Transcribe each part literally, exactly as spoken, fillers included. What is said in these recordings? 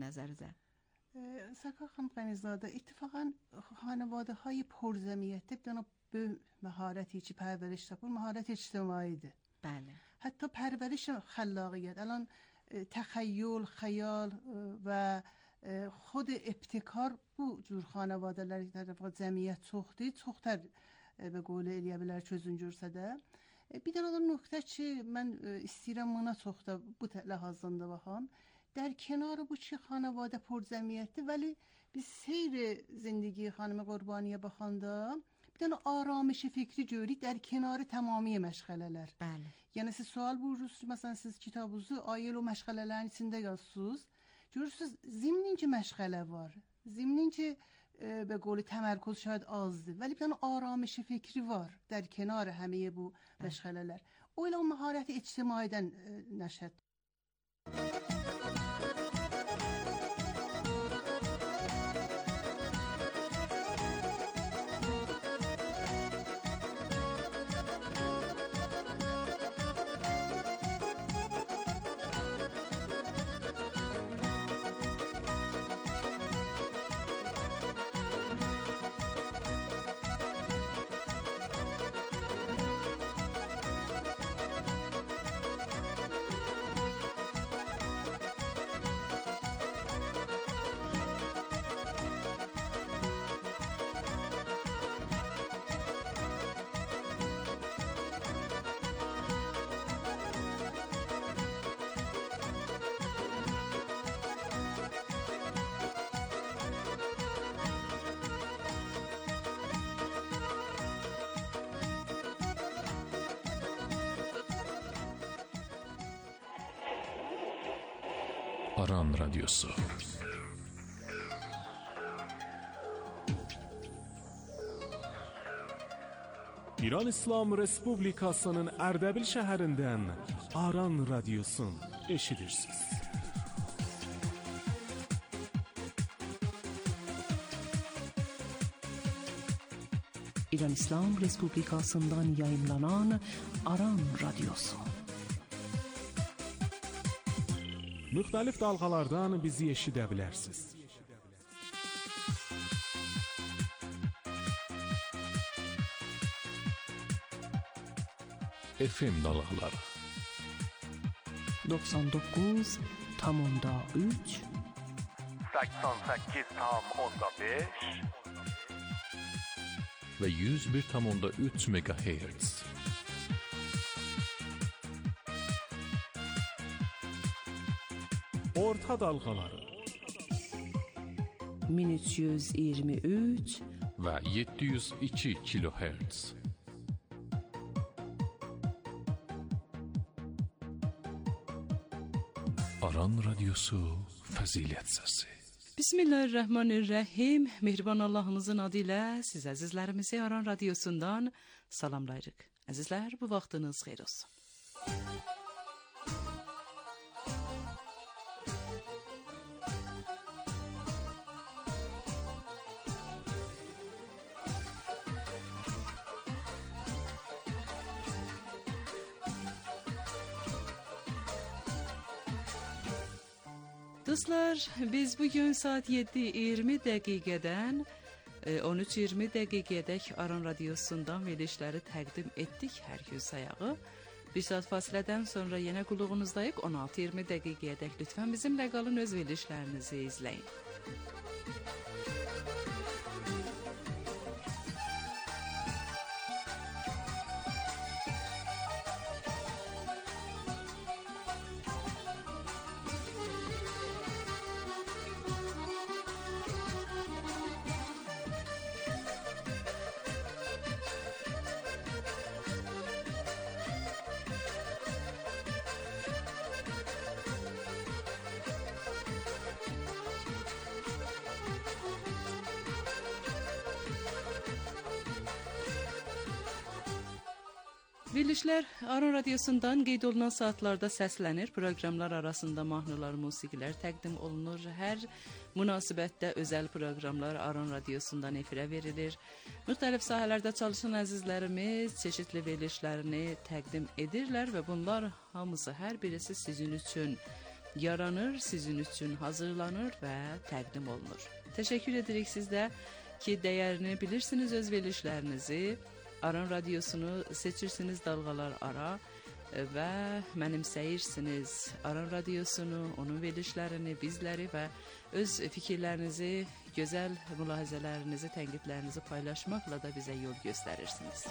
نظرزه؟ سکا خانم غنی‌زاده، اتفاقا خانواده های پرجمعیت بدون به مهارتی چی پرورش تاپون مهارت اجتماعی ده. بله. حتی پرورش خلاقیت، الان تخیل، خیال و خود ابتکار bu cür xanavadələr tərəfindən cəmiyyət çoxdur, çoxdur به قول الیا بلر çözün cürsədə. Bir dənə də nöqtə ki, mən istəyirəm buna çox da bu ləhazdan da baxam. در کنار bu چی خانواده پرجمعیتی ولی biz seyr زندگی خانم قربانیه بخواندا bir dənə آرامش فکری görürük در کنار تمامی məşğələlər. Bəli. Yəni siz sual buyurursunuz, məsələn siz kitabınızı ayıl o məşğələlərin içində yazırsınız. Görürsünüz zimninci məşğələ var. Zimninci e, به قول تمرکز شاید azdır. ولی bir dənə آرامش فکری var در کنار همه bu məşğələlər. O ilə o məharəti ictimaidən e, nəşət. Aran Radyosu. İran İslam Respublikasının Ərdəbil şəhərindən Aran Radyosun eşidirsiniz. İran İslam Respublikasından yayınlanan Aran Radyosu. Müxtəlif dalğalardan bizi eşidə bilərsiniz. F M dalğaları doksan dokuz nöqtə üç səksən səkkiz nöqtə beş və yüz bir nöqtə üç megahertz. Orta dalğaları min üç yüz iyirmi üç və yeddi yüz iki kilohertz. Aran Radyosu Fəzilət Səsi. Bismillahirrahmanirrahim. Mehriban Allahımızın adı ilə siz əzizlərimizi Aran Radyosundan salamlayırıq. Əzizlər, bu vaxtınız xeyir olsun. Dostlar, biz bugün saat yeddi iyirmi dəqiqədən on üç iyirmi dəqiqədək Aran Radyosundan verilişləri təqdim etdik hər gün sayağı. Bir saat fasilədən sonra yenə qulluğunuzdayıq. on altı iyirmi dəqiqədək lütfən bizimlə qalın, öz verilişlərinizi izləyin. Verilişlər Aran Radyosundan qeyd olunan saatlarda səslənir. Proqramlar arasında mahnılar, musiqilər təqdim olunur. Hər münasibətdə özəl proqramlar Aran Radyosundan efirə verilir. Müxtəlif sahələrdə çalışan əzizlərimiz çeşitli verilişlərini təqdim edirlər və bunlar hamısı hər birisi sizin üçün yaranır, sizin üçün hazırlanır və təqdim olunur. Təşəkkür edirik sizdə ki, dəyərini bilirsiniz öz verilişlərinizi, Aran Radiosunu seçirsiniz dalğalar ara və mənimsəyirsiniz Aran Radiosunu, onun verilişlərini, bizləri və öz fikirlərinizi, gözəl mülahizələrinizi, tənqidlərinizi paylaşmaqla da bizə yol göstərirsiniz.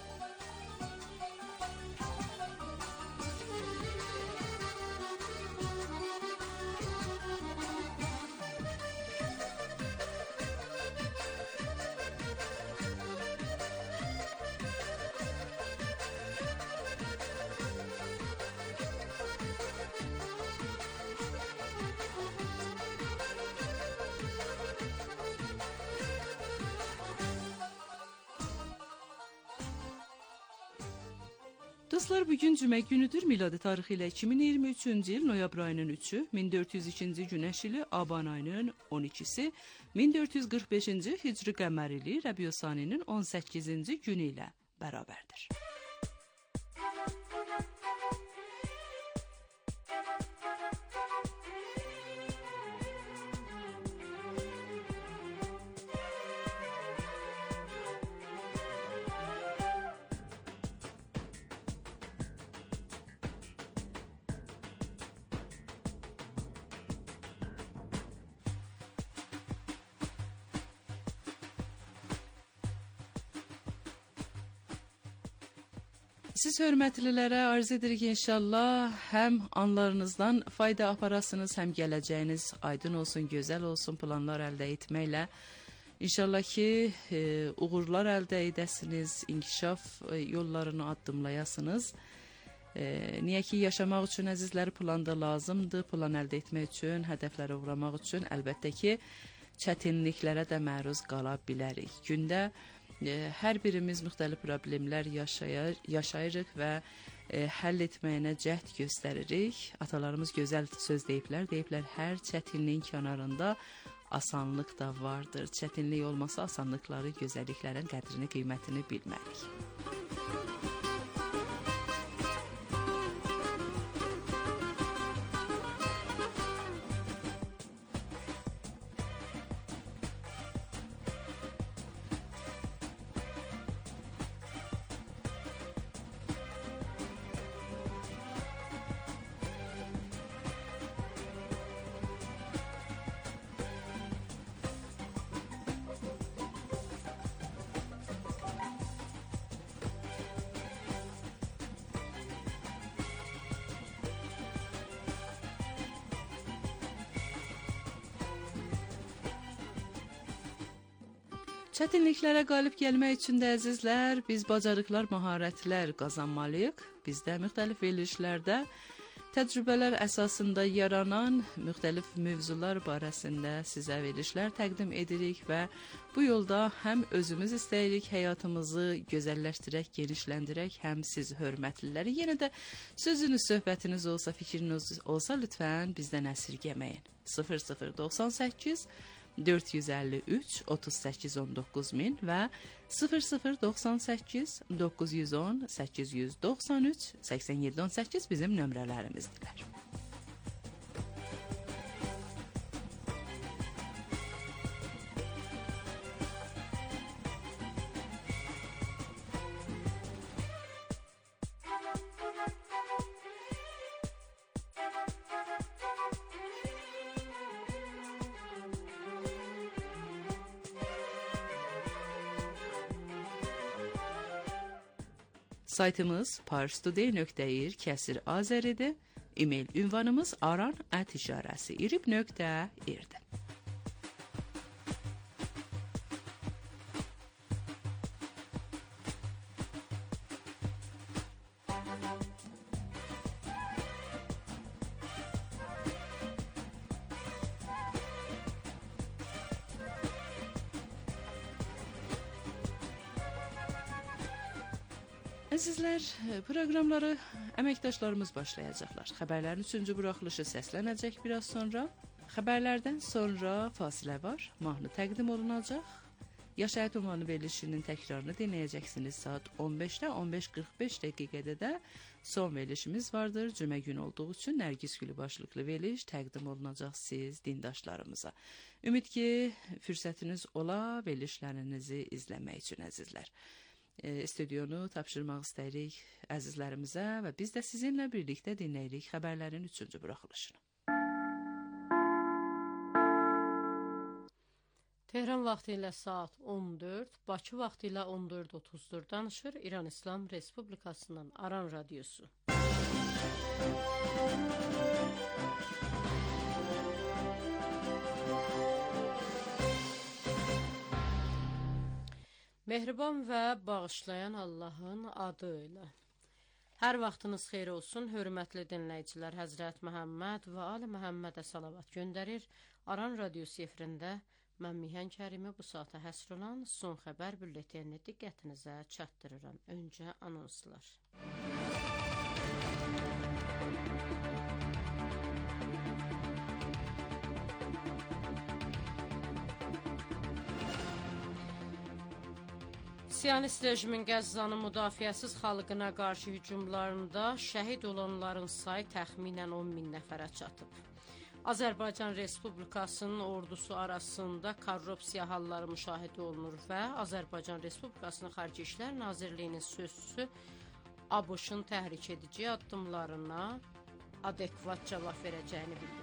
Dostlar, bugün cümə günüdür. Miladi tarixi ilə iki min iyirmi üçüncü il noyabr ayının üçü, min dörd yüz ikinci günəş ili aban ayının on ikisi, min dörd yüz qırx beşinci hicri qəmər ili Rəbiü Saninin on səkkizinci günü ilə bərabərdir. Siz hörmətlilərə arz edirik inşallah həm anlarınızdan fayda aparasınız, həm gələcəyiniz aydın olsun, gözəl olsun planlar əldə etməklə. İnşallah ki, e, uğurlar əldə edəsiniz, inkişaf e, yollarını addımlayasınız. E, niyə ki, yaşamaq üçün əzizləri planda lazımdır, plan əldə etmək üçün, hədəflərə uğramaq üçün əlbəttə ki, çətinliklərə də məruz qala bilərik. Gündə hər birimiz müxtəlif problemlər yaşayır, yaşayırıq və e, həll etməyinə cəhd göstəririk. Atalarımız gözəl söz deyiblər, deyiblər hər çətinliyin kənarında asanlıq da vardır. Çətinlik olmasa asanlıqları, gözəlliklərin qədrini, qiymətini bilmərik. Çətinliklərə qalib gəlmək üçün də əzizlər, biz bacarıqlar, məharətlər qazanmalıyıq. Bizdə müxtəlif verilişlərdə təcrübələr əsasında yaranan müxtəlif mövzular barəsində sizə verilişlər təqdim edirik və bu yolda həm özümüz istəyirik həyatımızı gözəlləşdirək, genişləndirək, həm siz hörmətliləri. Yenə də sözünüz, söhbətiniz olsa, fikriniz olsa lütfən bizdən əsirgəməyin. sıfır sıfır doxsan səkkiz dörd yüz əlli üç otuz səkkiz on doqquz min və sıfır sıfır doxsan səkkiz doqquz yüz on səkkiz yüz doxsan üç səksən yeddi on səkkiz bizim nömrələrimizdirlər. Saytımız parstoday nöqtə ir kəsir azəridir. E-mail ünvanımız aran ət işarəsi irib nöqtə irdir. Əzizlər, proqramları əməkdaşlarımız başlayacaqlar. Xəbərlərin üçüncü buraxılışı səslənəcək biraz sonra. Xəbərlərdən sonra fasilə var, mahnı təqdim olunacaq. Yaşayət Ünvanı verilişinin təkrarını dinləyəcəksiniz saat on beşdə on beş qırx beş dəqiqədə də son verilişimiz vardır. Cümə günü olduğu üçün Nərgiz Gülü başlıqlı veriliş təqdim olunacaq siz dindaşlarımıza. Ümid ki, fürsətiniz ola verilişlərinizi izləmək üçün əzizlər. E, studionu tapşırmaq istəyirik əzizlərimizə və biz də sizinlə birlikdə dinləyirik xəbərlərin üçüncü buraxılışını. Tehran vaxtı ilə saat on dörd, Bakı vaxtı ilə on dörd otuzdur danışır İran İslam Respublikasının Aran Radiosu. Mehriban və bağışlayan Allahın adı ilə. Hər vaxtınız xeyir olsun, hörmətli dinləyicilər. Həzrət Məhəmməd və Ali Məhəmmədə salavat göndərir. Aran Radiosu efirində mən Mihan Kərimi bu saata həsr olan son xəbər bülletenini diqqətinizə çatdırıram. Öncə anonslar. Siyonist rejimin Qəzzanın müdafiəsiz xalqına qarşı hücumlarında şəhid olanların sayı təxminən on min nəfərə çatıb. Azərbaycan Respublikasının ordusu arasında korrupsiya halları müşahidə olunur və Azərbaycan Respublikasının Xarici İşlər Nazirliyinin sözçüsü ABŞ-ın təhrik edici addımlarına adekvat cavab verəcəyini bildirir.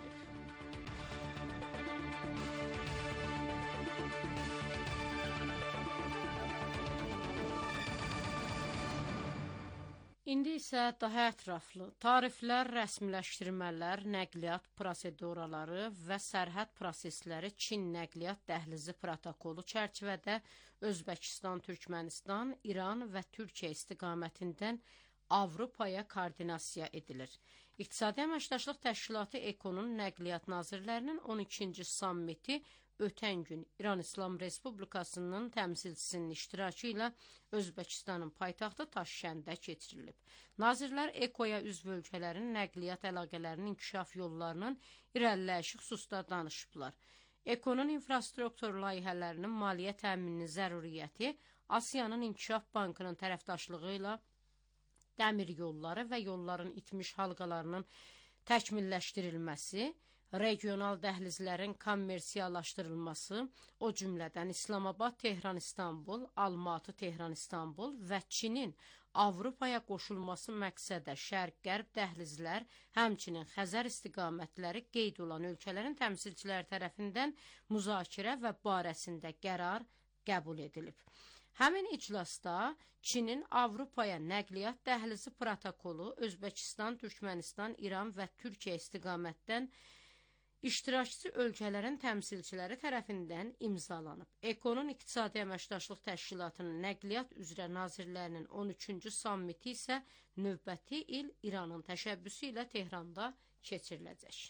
İndi isə daha ətraflı tariflər, rəsmiləşdirmələr, nəqliyyat proseduraları və sərhəd prosesləri Çin nəqliyyat dəhlizi protokolu çərçivədə Özbəkistan, Türkmənistan, İran və Türkiyə istiqamətindən Avropaya koordinasiya edilir. İqtisadi Əməkdaşlıq Təşkilatı EKO-nun nəqliyyat nazirlərinin on ikinci sammiti ötən gün İran İslam Respublikasının təmsilçisinin iştirakı ilə Özbəkistanın paytaxtı Taşkəndə keçirilib. Nazirlər EKO-ya üzv ölkələrin nəqliyyat əlaqələrinin inkişaf yollarının irəliləyişi xüsusda danışıblar. EKO-nun infrastruktur layihələrinin maliyyə təmininin zəruriyyəti, Asiyanın İnkişaf Bankının tərəfdaşlığı ilə dəmir yolları və yolların itmiş halqalarının təkmilləşdirilməsi, regional dəhlizlərin kommersiyalaşdırılması, o cümlədən İslamabad, Tehran, İstanbul, Almatı, Tehran, İstanbul və Çinin Avropaya qoşulması məqsədə şərq-qərb dəhlizlər, həmçinin Xəzər istiqamətləri qeyd olan ölkələrin təmsilçiləri tərəfindən müzakirə və barəsində qərar qəbul edilib. Həmin iclasda Çinin Avropaya nəqliyyat dəhlizi protokolu Özbəkistan, Türkmənistan, İran və Türkiyə istiqamətdən iştirakçı ölkələrin təmsilçiləri tərəfindən imzalanıb. EKO-nun İqtisadi Əməkdaşlıq Təşkilatının nəqliyyat üzrə nazirlərinin on üçüncü sammiti isə növbəti il İranın təşəbbüsü ilə Tehranda keçiriləcək.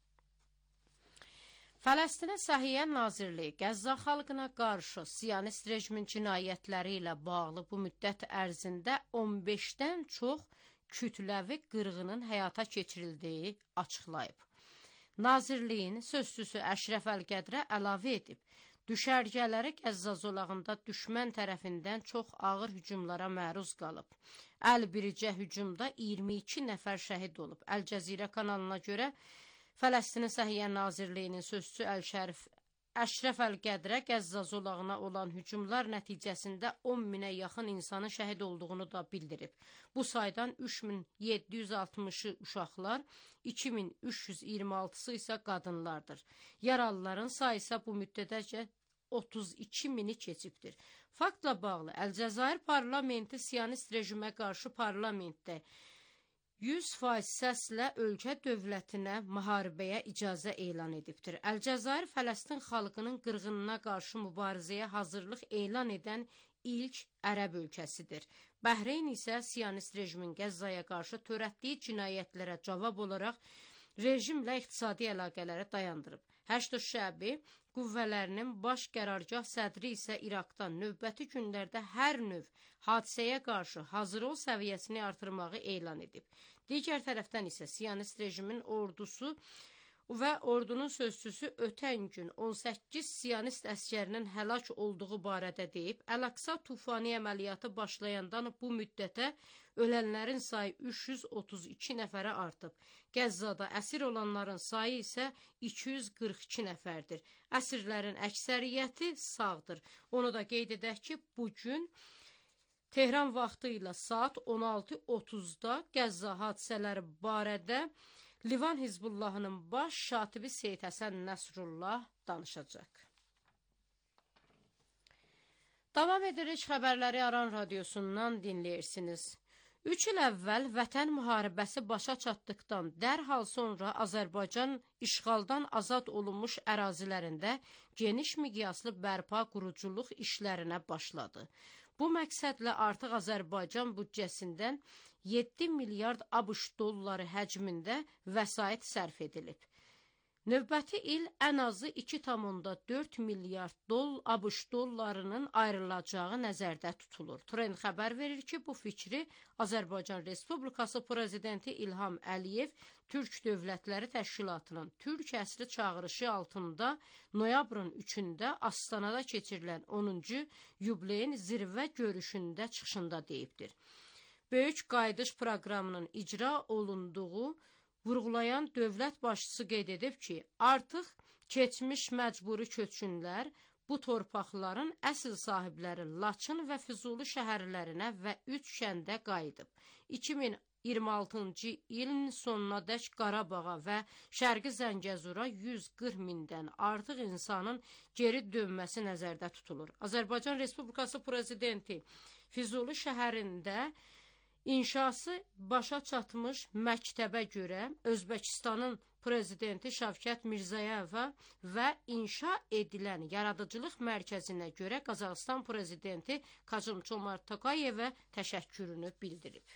Fələstinə Səhiyyə Nazirliyi Qəzza xalqına qarşı Siyonist rejimin cinayətləri ilə bağlı bu müddət ərzində on beşdən çox kütləvi qırğının həyata keçirildiyi açıqlayıb. Nazirliyin sözçüsü Əşrəf Əl-Qədrə əlavə edib, düşərgələri Qəzza zolağında düşmən tərəfindən çox ağır hücumlara məruz qalıb. Əl-biricə hücumda iyirmi iki nəfər şəhid olub. Əl-Cəzirə kanalına görə Fələstin Səhiyyə Nazirliyinin sözçüsü Əl-Şərif Əşrəf Əl-Qədrə Qəzza zolağına olan hücumlar nəticəsində on minə yaxın insanın şəhid olduğunu da bildirib. Bu saydan üç min yeddi yüz altmışı uşaqlar, iki min üç yüz iyirmi altısı isə qadınlardır. Yaralıların sayı isə bu müddətəcə otuz iki mini keçibdir. Faktla bağlı Əl-Cəzair parlamenti Siyonist rejimə qarşı parlamentdə yüz faiz səslə ölkə dövlətinə müharibəyə icazə elan edibdir. Əl-Cəzair Fələstin xalqının qırğınına qarşı mübarizəyə hazırlıq elan edən ilk ərəb ölkəsidir. Bəhreyn isə Siyonist rejimin Qəzzaya qarşı törətdiyi cinayətlərə cavab olaraq rejimlə iqtisadi əlaqələri dayandırıb. Həşd Şəbi qüvvələrinin baş qərargah sədri isə İraqdan növbəti günlərdə hər növ hadisəyə qarşı hazır ol səviyyəsini artırmağı elan edib. Digər tərəfdən isə Siyonist rejimin ordusu və ordunun sözçüsü ötən gün on səkkiz siyonist əskərinin həlak olduğu barədə deyib, Əl-Əqsa tufani əməliyyatı başlayandan bu müddətə ölənlərin sayı üç yüz otuz iki nəfərə artıb. Qəzzada əsir olanların sayı isə iki yüz qırx iki nəfərdir. Əsirlərin əksəriyyəti sağdır. Onu da qeyd edək ki, bugün Tehran vaxtı ilə saat on altı otuzda Qəzza hadisələri barədə Livan Hizbullahının baş şatibi Seyid Həsən Nəsrullah danışacaq. Davam edirik, xəbərləri Aran radiosundan dinləyirsiniz. Üç il əvvəl vətən müharibəsi başa çatdıqdan dərhal sonra Azərbaycan işğaldan azad olunmuş ərazilərində geniş miqyaslı bərpa quruculuq işlərinə başladı. Bu məqsədlə artıq Azərbaycan büdcəsindən yeddi milyard ABŞ dolları həcmində vəsait sərf edilib. Növbəti il ən azı iki tam dörd milyard dol ABŞ dollarının ayrılacağı nəzərdə tutulur. Trend xəbər verir ki, bu fikri Azərbaycan Respublikası Prezidenti İlham Əliyev Türk Dövlətləri Təşkilatının Türk əsri çağırışı altında noyabrın üçündə Astanada keçirilən onuncu yubileyin zirvə görüşündə çıxışında deyibdir. Böyük qayıdış proqramının icra olunduğu vurğulayan dövlət başçısı qeyd edib ki, artıq keçmiş məcburi köçkünlər bu torpaqların əsl sahibləri Laçın və Füzuli şəhərlərinə və üç kəndə qayıdıb. iki min iyirmi altıncı ilin sonunadək Qarabağa və Şərqi Zəngəzura yüz qırx mindən artıq insanın geri dönməsi nəzərdə tutulur. Azərbaycan Respublikası Prezidenti Füzuli şəhərində İnşası başa çatmış məktəbə görə Özbəkistanın prezidenti Şavkat Mirzəyeva və inşa edilən yaradıcılıq mərkəzinə görə Qazaxıstan prezidenti Kaçım-Çomart Tokayevə təşəkkürünü bildirib.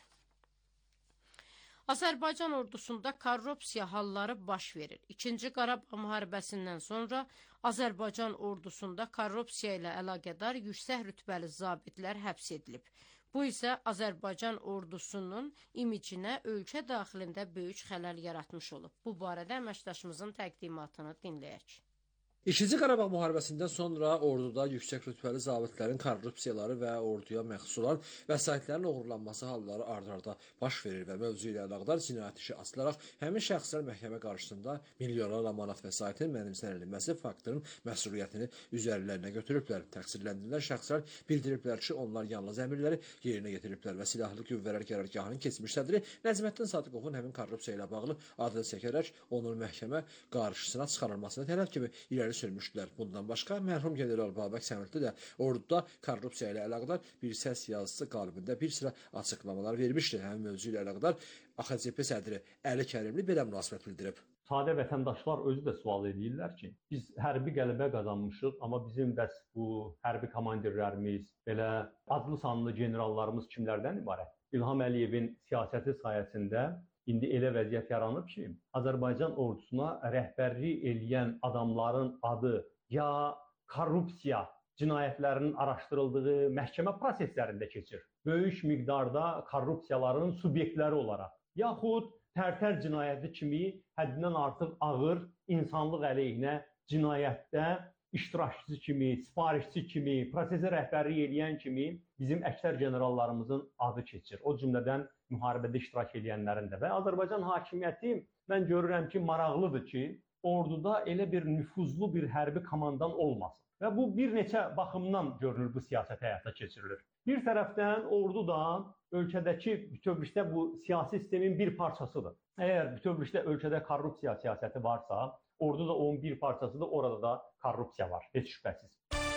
Azərbaycan ordusunda korrupsiya halları baş verir. İkinci Qarabağ müharibəsindən sonra Azərbaycan ordusunda korrupsiya ilə əlaqədar yüksək rütbəli zabitlər həbs edilib. Bu isə Azərbaycan ordusunun imicinə ölkə daxilində böyük xələl yaratmış olub. Bu barədə əməkdaşımızın təqdimatını dinləyək. İkinci Qarabağ müharibəsindən sonra orduda yüksək rütbəli zabitlərin korrupsiyaları və orduya məxsus olan vəsaitlərin oğurlanması halları ard-arda baş verir və mövzu ilə əlaqədar cinayət işi açılaraq həmin şəxslər məhkəmə qarşısında milyonlarla manat vəsaitin mənimsənilməsi faktının məsuliyyətini üzərlərinə götürüblər. Təqsirləndirilən şəxslər bildiriblər ki, onlar yalnız əmrləri yerinə yetiriblər və silahlı qüvvələr qərargahının keçmiş sədri Nəcməddin Sadıqovun həmin korrupsiya ilə bağlı adını çəkərək onun məhkəmə qarşısına çıxarılmasını tələb kimi irəli sürmüşdülər. Bundan başqa mərhum general Babək Səmətli də orduda korrupsiya ilə əlaqədar bir səs yazısı qalibində bir sıra açıqlamalar vermişdi. Həmin mövzu ilə əlaqədar A X C P sədri Əli Kərimli belə münasibət bildirib. Sadə vətəndaşlar özü də sual edirlər ki, biz hərbi qələbə qazanmışıq, amma bizim bəs bu hərbi komandirlərimiz, belə adlı sanlı generallarımız kimlərdən ibarət? İlham Əliyevin siyasəti sayəsində İndi elə vəziyyət yaranıb ki, Azərbaycan ordusuna rəhbərlik eləyən adamların adı ya korrupsiya cinayətlərinin araşdırıldığı məhkəmə proseslərində keçir. Böyük miqdarda korrupsiyaların subyektləri olaraq, yaxud tərtər cinayəti kimi həddindən artıq ağır insanlıq əleyhinə cinayətdə iştirakçısı kimi, sifarişçi kimi, prosesə rəhbərlik eləyən kimi bizim əksər generallarımızın adı keçir. O cümlədən müharibədə iştirak edənlərin də. Və Azərbaycan hakimiyyəti mən görürəm ki, maraqlıdır ki, orduda elə bir nüfuzlu bir hərbi komandan olmasın. Və bu bir neçə baxımdan görünür bu siyasət həyata keçirilir. Bir tərəfdən ordu da ölkədəki bütövlükdə bu siyasi sistemin bir parçasıdır. Əgər bütövlükdə ölkədə korrupsiya siyasəti varsa, ordu da onun bir parçasıdır, orada da korrupsiya var, heç şübhəsiz.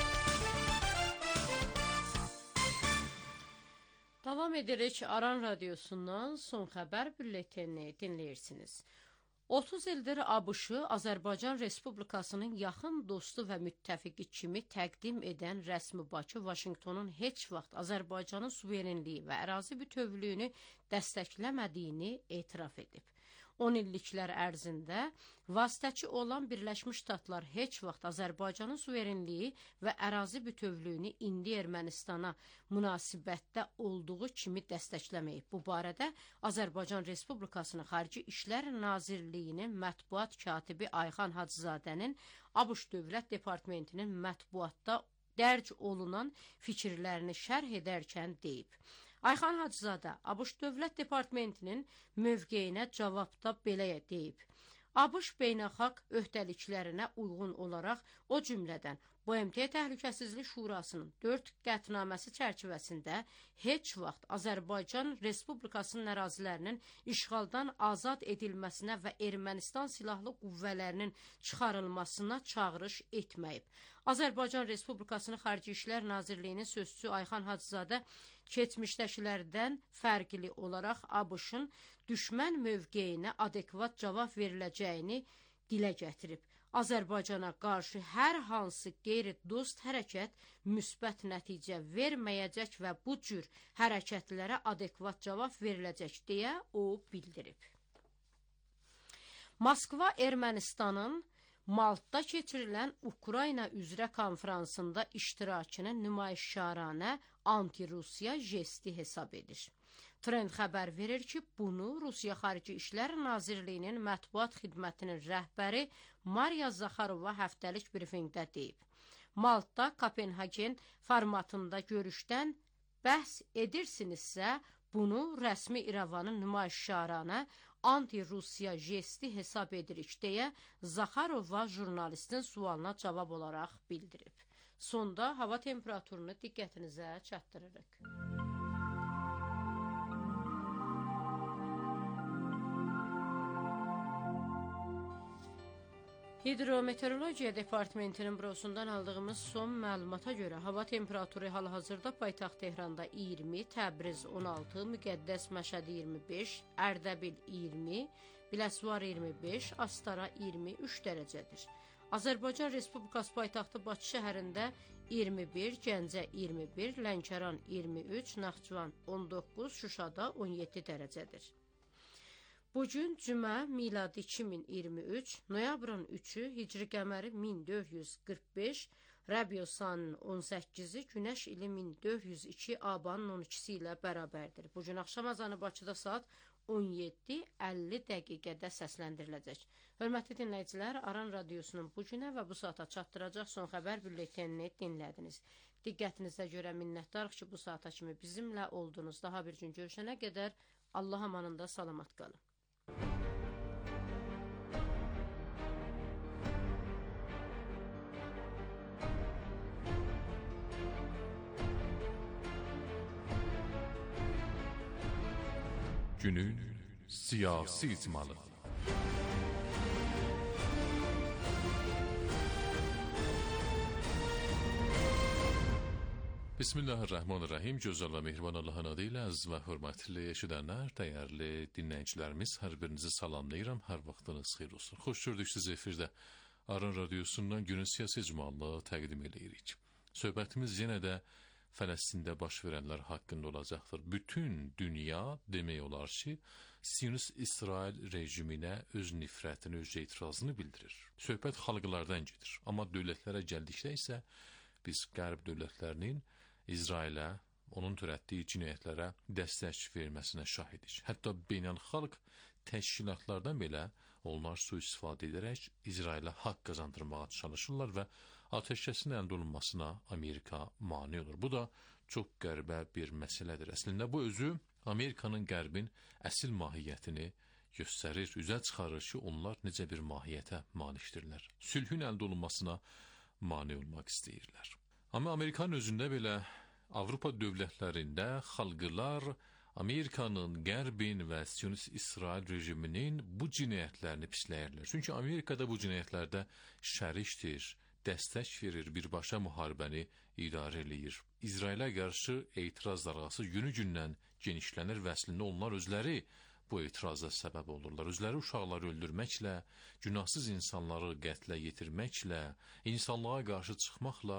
Davam edirik, Aran radiosundan son xəbər bülletenini dinləyirsiniz. otuz ildir ABŞ-ı Azərbaycan Respublikasının yaxın dostu və müttəfiqi kimi təqdim edən rəsmi Bakı, Vaşinqtonun heç vaxt Azərbaycanın suverenliyi və ərazi bütövlüyünü dəstəkləmədiyini etiraf edib. on illiklər ərzində vasitəçi olan Birləşmiş Ştatlar heç vaxt Azərbaycanın suverenliyi və ərazi bütövlüyünü indi Ermənistana münasibətdə olduğu kimi dəstəkləməyib. Bu barədə Azərbaycan Respublikasının Xarici İşlər Nazirliyinin mətbuat katibi Ayxan Hacızadənin ABŞ Dövlət Departamentinin mətbuatda dərc olunan fikirlərini şərh edərkən deyib. Ayxan Hacızadə ABŞ Dövlət Departamentinin mövqeyinə cavabda belə deyib. ABŞ beynəlxalq öhdəliklərinə uyğun olaraq, o cümlədən B M T Təhlükəsizlik Şurasının dörd qətnaməsi çərçivəsində heç vaxt Azərbaycan Respublikasının ərazilərinin işğaldan azad edilməsinə və Ermənistan silahlı qüvvələrinin çıxarılmasına çağırış etməyib. Azərbaycan Respublikasının Xarici İşlər Nazirliyinin sözçüsü Ayxan Hacızadə keçmişdəkilərdən fərqli olaraq ABŞ-ın düşmən mövqeyinə adekvat cavab veriləcəyini dilə gətirib. Azərbaycana qarşı hər hansı qeyri-dost hərəkət müsbət nəticə verməyəcək və bu cür hərəkətlərə adekvat cavab veriləcək deyə o bildirib. Moskva Ermənistanın Maltda keçirilən Ukrayna üzrə konfransında iştirakını nümayişkaranə anti-Rusiya jesti hesab edir. Trend xəbər verir ki, bunu Rusiya Xarici İşlər Nazirliyinin mətbuat xidmətinin rəhbəri Mariya Zaxarova həftəlik brifinqdə deyib. Maltda Kopenhagen formatında görüşdən bəhs edirsinizsə, bunu rəsmi İrəvanın nümayişkaranə anti-Rusiya jesti hesab edirik deyə Zaxarova jurnalistin sualına cavab olaraq bildirib. Sonda hava temperaturunu diqqətinizə çatdırırıq. Hidrometeorologiya Departamentinin bürosundan aldığımız son məlumata görə hava temperaturu hal-hazırda paytaxt Tehranda iyirmi, Təbriz on altı, Müqəddəs Məşəd iyirmi beş, Ərdəbil iyirmi, Biləsuvar iyirmi beş, Astara iyirmi üç dərəcədir. Azərbaycan Respublikası paytaxtı Bakı şəhərində iyirmi bir, Gəncə iyirmi bir, Lənkəran iyirmi üç, Naxçıvan on doqquz, Şuşada on yeddi dərəcədir. Bugün cümə miladi iki min iyirmi üç, noyabrın üçü, hicri qəməri min dörd yüz qırx beş, Rəbiyo sanının on səkkizi, günəş ili min dörd yüz iki, abanın on ikisi ilə bərabərdir. Bugün axşam azanı Bakıda saat on yeddi əlli dəqiqədə səsləndiriləcək. Hörmətli dinləyicilər, Aran Radiosunun bugünə və bu saata çatdıracaq son xəbər bülletenini dinlədiniz. Diqqətinizə görə minnətdarıq ki, bu saata kimi bizimlə oldunuz. Daha bir gün görüşənə qədər Allah amanında salamat qalın. Günün siyasi icmalı. Bismillahirrahmanirrahim. Gözəl və mehriban Allahın adı ilə əziz və hörmətli eşidənlər, dəyərli dinləyicilərimiz, hər birinizi salamlayıram. Hər vaxtınız xeyir olsun. Xoş gördük sizi efirdə Aran Radiosundan günün siyasi icmalını təqdim edirik. Söhbətimiz yenə də Fələstində baş verənlər haqqında olacaqdır. Bütün dünya demək olar ki, Siyonist-İsrail rejiminə öz nifrətini, öz etirazını bildirir. Söhbət xalqlardan gedir. Amma dövlətlərə gəldikdə isə biz qərb dövlətlərinin İsrailə, onun törətdiyi cinayətlərə dəstək verməsinə şahidik. Hətta beynəlxalq təşkilatlardan belə onlar sui-istifadə edərək İsrailə haqq qazandırmağa çalışırlar və atəşkəsin əldə olunmasına Amerika mane olur. Bu da çox qəribə bir məsələdir. Əslində bu özü Amerikanın qərbin əsl mahiyyətini göstərir, üzə çıxarır ki, onlar necə bir mahiyyətə malikdirlər. Sülhün əldə olunmasına mane olmaq istəyirlər. Amma Amerikanın özündə belə Avropa dövlətlərində xalqlar Amerikanın, Qərbin və Siyonist-İsrail rejiminin bu cinayətlərini pisləyirlər. Çünki Amerikada bu cinayətlərdə şərikdir, dəstək verir, birbaşa müharibəni idarə eləyir. İsrailə qarşı etiraz dalğası günü-gündən genişlənir və əslində onlar özləri bu etiraza səbəb olurlar. Özləri uşaqları öldürməklə, günahsız insanları qətlə yetirməklə, insanlığa qarşı çıxmaqla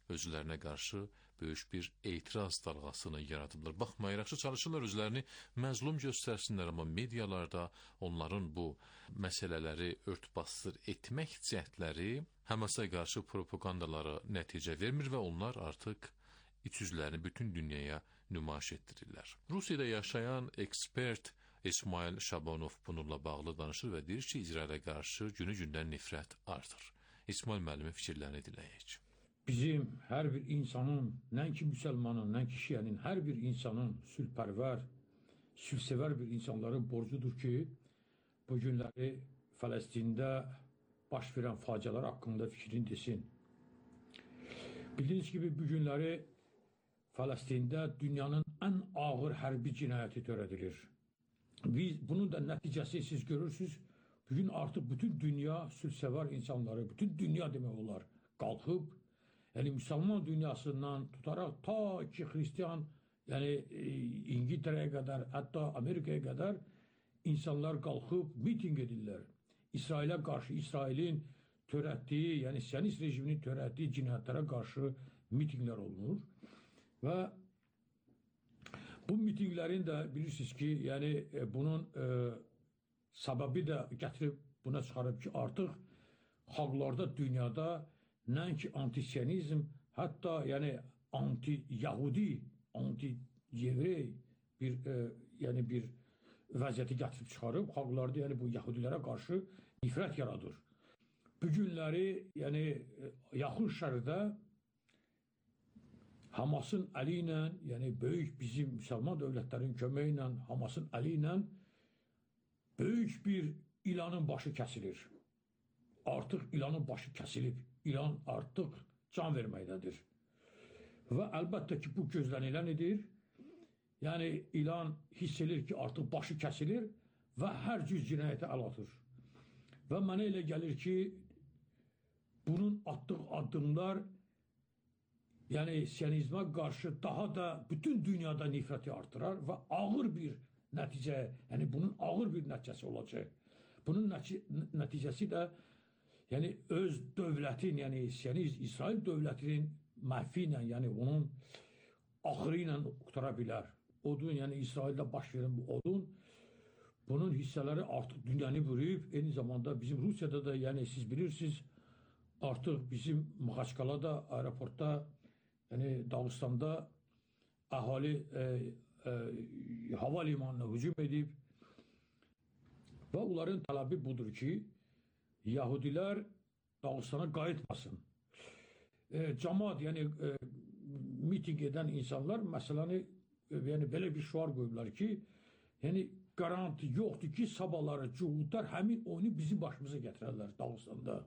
özlərinə qarşı böyük bir etiraz dalğasını yaradıblar. Baxmayaraq ki, çalışırlar özlərini məzlum göstərsinlər, amma medialarda onların bu məsələləri örtbasdır etmək cəhdləri Həmasa qarşı propagandaları nəticə vermir və onlar artıq iç yüzlərini bütün dünyaya nümayiş etdirirlər. Rusiyada yaşayan ekspert İsmail Şabanov bununla bağlı danışır və deyir ki, İsrailə qarşı günü-gündən nifrət artır. İsmail müəllimin fikirlərini dinləyək. Bizim hər bir insanın, nəinki müsəlmanın, nəinki şiənin, hər bir insanın sülhpərvər, sülhsevər bir insanların borcudur ki, bu günləri Fələstində baş verən faciələr haqqında fikrini desin. Bildiyiniz gibi bu günləri Fələstində dünyanın ən ağır hərbi cinayəti törədilir. Biz, bunun da nəticəsi siz görürsünüz, bugün artıq bütün dünya sülhsevər insanları, bütün dünya demək olar, qalxıb, yəni müsəlman dünyasından tutaraq ta ki Hristiyan, yəni e, İngiltərəyə qədər, hətta Amerikaya qədər insanlar qalxıb miting edirlər. İsrailə qarşı, İsrailin törətdiyi, yəni Siyonist rejiminin törətdiyi cinayətlərə qarşı mitinglər olunur. Və bu mitinglərin də bilirsiniz ki, yəni e, bunun e, səbəbi də gətirib buna çıxarıb ki, artıq xalqlarda, dünyada nəinki antisionizm, hətta yəni anti-Yahudi, anti-Yevrey bir, e, yəni bir vəziyyəti gətirib çıxarıb, xalqlarda yəni bu Yahudilərə qarşı nifrət yaradır. Bu günləri yəni yaxın şərqdə Hamasın əli ilə, yəni böyük bizim müsəlman dövlətlərin köməyi ilə, Hamasın əli ilə böyük bir ilanın başı kəsilir. Artıq ilanın başı kəsilib. İlan artıq can verməkdədir. Və əlbəttə ki, bu gözlənilən edir. Yəni ilan hiss edir ki, artıq başı kəsilir və hər cür cinayətə əl atır. Və mənə elə gəlir ki, bunun atdığı addımlar yəni Siyonizmə qarşı daha da bütün dünyada nifrəti artırar və ağır bir nəticə, yəni bunun ağır bir nəticəsi olacaq. Bunun nəticəsi də yəni öz dövlətin, yəni Siyonist İsrail dövlətinin məhvi ilə, yəni onun axırı ilə qutara bilər. Odun, yəni İsraildə baş verən bu odun, bunun hissələri artıq dünyanı bürüyüb, eyni zamanda bizim Rusiyada da, yəni siz bilirsiniz, artıq bizim Maxaçkalada, aeroportda, yəni Dağıstanda əhali e, e, hava limanına hücum edib və onların tələbi budur ki, Yahudilər Dağıstana qayıtmasın. E, cəmaat, yəni e, miting edən insanlar məsələni e, yəni belə bir şuar qoyublar ki, yəni garanti yoxdur ki, sabahları cuhudlar həmin oyunu bizim başımıza gətirərlər Dağıstanda.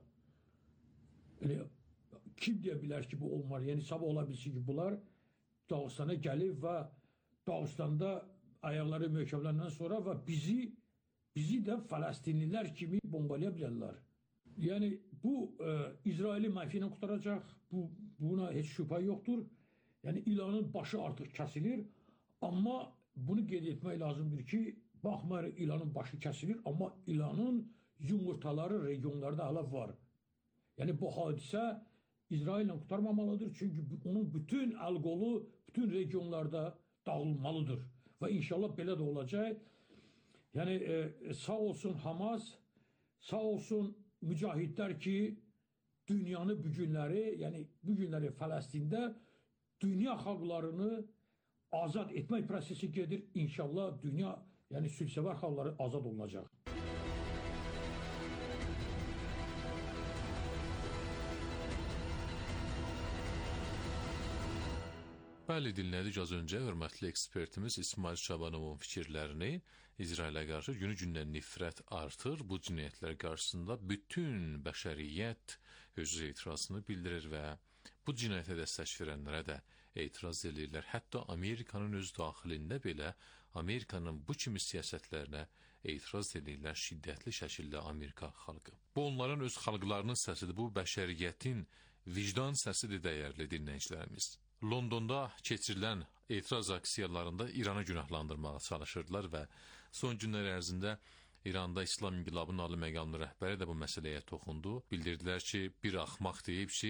Yəni, kim deyə bilər ki, bu olmar? Yəni, sabah ola bilsin ki, bunlar Dağıstana gəlib və Dağıstanda ayaqları möhkəmləndən sonra və bizi, bizi də Fələstinlilər kimi bombalaya bilərlər. Yəni, bu e, İsraili məhvi ilə qutaracaq, bu, buna heç şübhə yoxdur. Yəni, ilanın başı artıq kəsilir, amma bunu qeyd etmək lazımdır ki, baxmayaraq ilanın başı kəsilir, amma ilanın yumurtaları regionlarda hələ var. Yəni, bu hadisə İsraillə qutarmamalıdır, çünki onun bütün əl-qolu bütün regionlarda dağılmalıdır və inşallah belə də olacaq. Yəni, e, sağ olsun Hamas, sağ olsun mücahidlər ki, dünyanı bu günləri, yəni bu günləri Fələstində dünya xalqlarını azad etmək prosesi gedir. İnşallah dünya, yəni sülhsevər xalqları azad olunacaq. Bəli, dinlədik az öncə hörmətli ekspertimiz İsmail Şabanovun fikirlərini. İsrailə qarşı günü-gündən nifrət artır. Bu cinayətlər qarşısında bütün bəşəriyyət öz etirazını bildirir və bu cinayətə dəstək verənlərə də etiraz edirlər. Hətta Amerikanın öz daxilində belə Amerikanın bu kimi siyasətlərinə etiraz edirlər şiddətli şəkildə Amerika xalqı. Bu onların öz xalqlarının səsidir, bu bəşəriyyətin vicdan səsidir dəyərli dinləyicilərimiz. Londonda keçirilən etiraz aksiyalarında İranı günahlandırmağa çalışırdılar və son günlər ərzində İranda İslam İnqilabının ali məqamlı rəhbəri də bu məsələyə toxundu. Bildirdilər ki, bir axmaq deyib ki,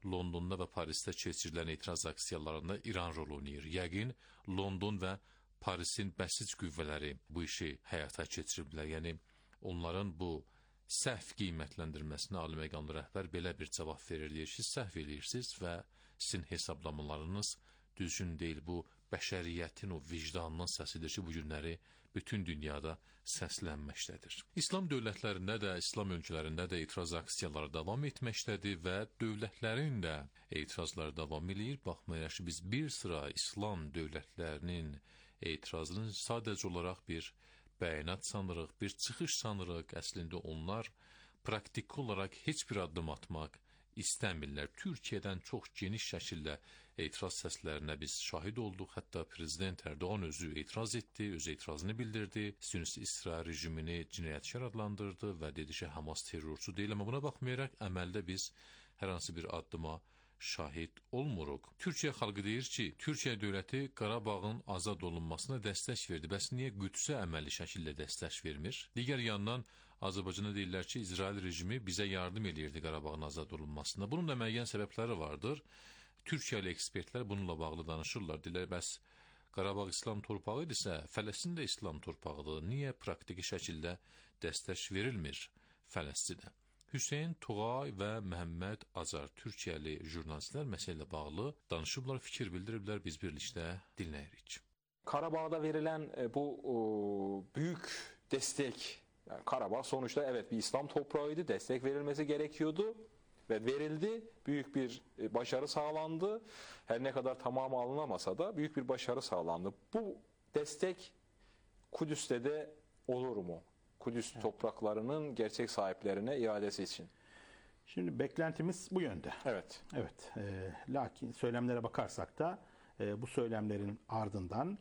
Londonda və Parisdə keçirilən etiraz aksiyalarında İran rol oynayır. Yəqin London və Parisin bəsic qüvvələri bu işi həyata keçiriblər. Yəni onların bu səhv qiymətləndirməsinə ali məqamlı rəhbər belə bir cavab verir, deyir ki, səhv edirsiniz və sizin hesablamalarınız düzgün deyil. Bu bəşəriyyətin o vicdanının səsidir ki, bu günləri bütün dünyada səslənməkdədir. İslam dövlətlərində də, İslam ölkələrində də etiraz aksiyaları davam etməkdədir və dövlətlərin də etirazları davam edir. Baxmayaraq ki, biz bir sıra İslam dövlətlərinin etirazını sadəcə olaraq bir bəyanat sanırıq, bir çıxış sanırıq. Əslində onlar praktiki olaraq heç bir addım atmaq istəmirlər. Türkiyədən çox geniş şəkildə etiraz səslərinə biz şahid olduq. Hətta Prezident Erdoğan özü etiraz etdi, öz etirazını bildirdi. Siyonist İsrail rejimini cinayətkar adlandırdı və dedi ki, Hamas terrorçu deyil. Amma buna baxmayaraq əməldə biz hər hansı bir addıma şahid olmuruq. Türkiyə xalqı deyir ki, Türkiyə dövləti Qarabağın azad olunmasına dəstək verdi. Bəs niyə Qüdsə əməli şəkildə dəstək vermir? Digər yandan Azərbaycana deyirlər ki, İsrail rejimi bizə yardım edirdi Qarabağın azad olunmasında. Bunun da müəyyən səbəbləri vardır. Türkiyəli ekspertlər bununla bağlı danışırlar. Deyirlər, bəs Qarabağ İslam torpağı idisə, Fələstin də İslam torpağıdır. Niyə praktiki şəkildə dəstək verilmir Fələstinə? Hüseyn Tuğay və Məhəmməd Acar, Türkiyəli jurnalistlər məsələ ilə bağlı danışıblar, fikir bildiriblər, biz birlikdə dinləyirik. Qarabağda verilən bu o, büyük destek, yani Karabağ sonuçta evet bir İslam toprağıydı, destek verilmesi gerekiyordu ve verildi, büyük bir başarı sağlandı. Her ne kadar tamamı alınamasa da büyük bir başarı sağlandı. Bu destek Kudüs'te de olur mu? Kudüs evet. topraklarının gerçek sahiplerine iadesi için. Şimdi beklentimiz bu yönde. Evet. Evet. E, lakin söylemlere bakarsak da e, bu söylemlerin ardından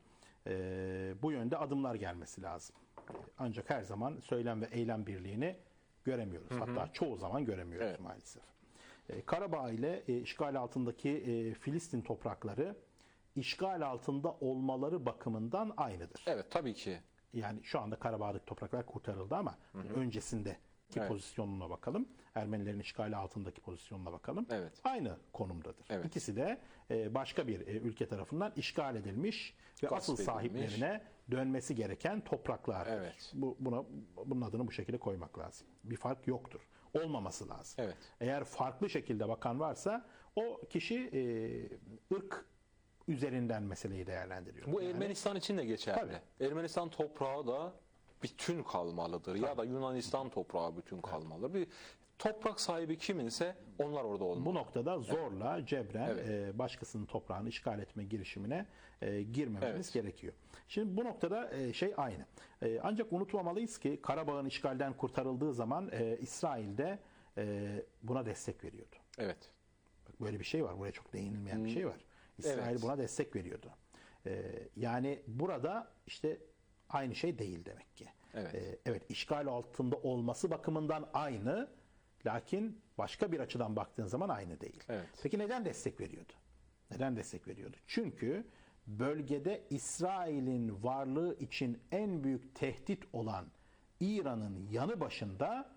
e, bu yönde adımlar gelmesi lazım. Ancak her zaman söylem ve eylem birliğini göremiyoruz. Hı hı. Hatta çoğu zaman göremiyoruz evet. maalesef. E, Karabağ ile e, işgal altındaki e, Filistin toprakları işgal altında olmaları bakımından aynıdır. Evet, tabii ki. Yani şu anda Karabağ'daki topraklar kurtarıldı ama hı hı. öncesindeki evet. pozisyonuna bakalım. Ermenilerin işgali altındaki pozisyonuna bakalım. Evet. Aynı konumdadır. Evet. İkisi de e, başka bir e, ülke tarafından işgal edilmiş ve Gasp asıl sahiplerine edilmiş. Dönmesi gereken topraklardır. Evet. Bu, buna, bunun adını bu şekilde koymak lazım. Bir fark yoktur. Olmaması lazım. Evet. Eğer farklı şekilde bakan varsa o kişi e, ırk üzerinden meseleyi değerlendiriyor. Bu yani, Ermenistan için de geçerli. Tabii. Ermenistan toprağı da bütün kalmalıdır. Tabii. Ya da Yunanistan toprağı bütün kalmalıdır. Bir toprak sahibi kiminse onlar orada olmalı. Bu noktada zorla, evet. cebren evet. e, başkasının toprağını işgal etme girişimine e, girmememiz evet. gerekiyor. Şimdi bu noktada e, şey aynı. E, ancak unutmamalıyız ki Karabağ'ın işgalden kurtarıldığı zaman e, İsrail'de e, buna destek veriyordu. Evet. Bak böyle bir şey var. Buraya çok değinilmeyen hmm. bir şey var. İsrail evet. buna destek veriyordu. E, yani burada işte aynı şey değil demek ki. Evet. E, evet, işgal altında olması bakımından aynı. Lakin başka bir açıdan baktığın zaman aynı değil. Evet. Peki neden destek veriyordu? Neden destek veriyordu? Çünkü bölgede İsrail'in varlığı için en büyük tehdit olan İran'ın yanı başında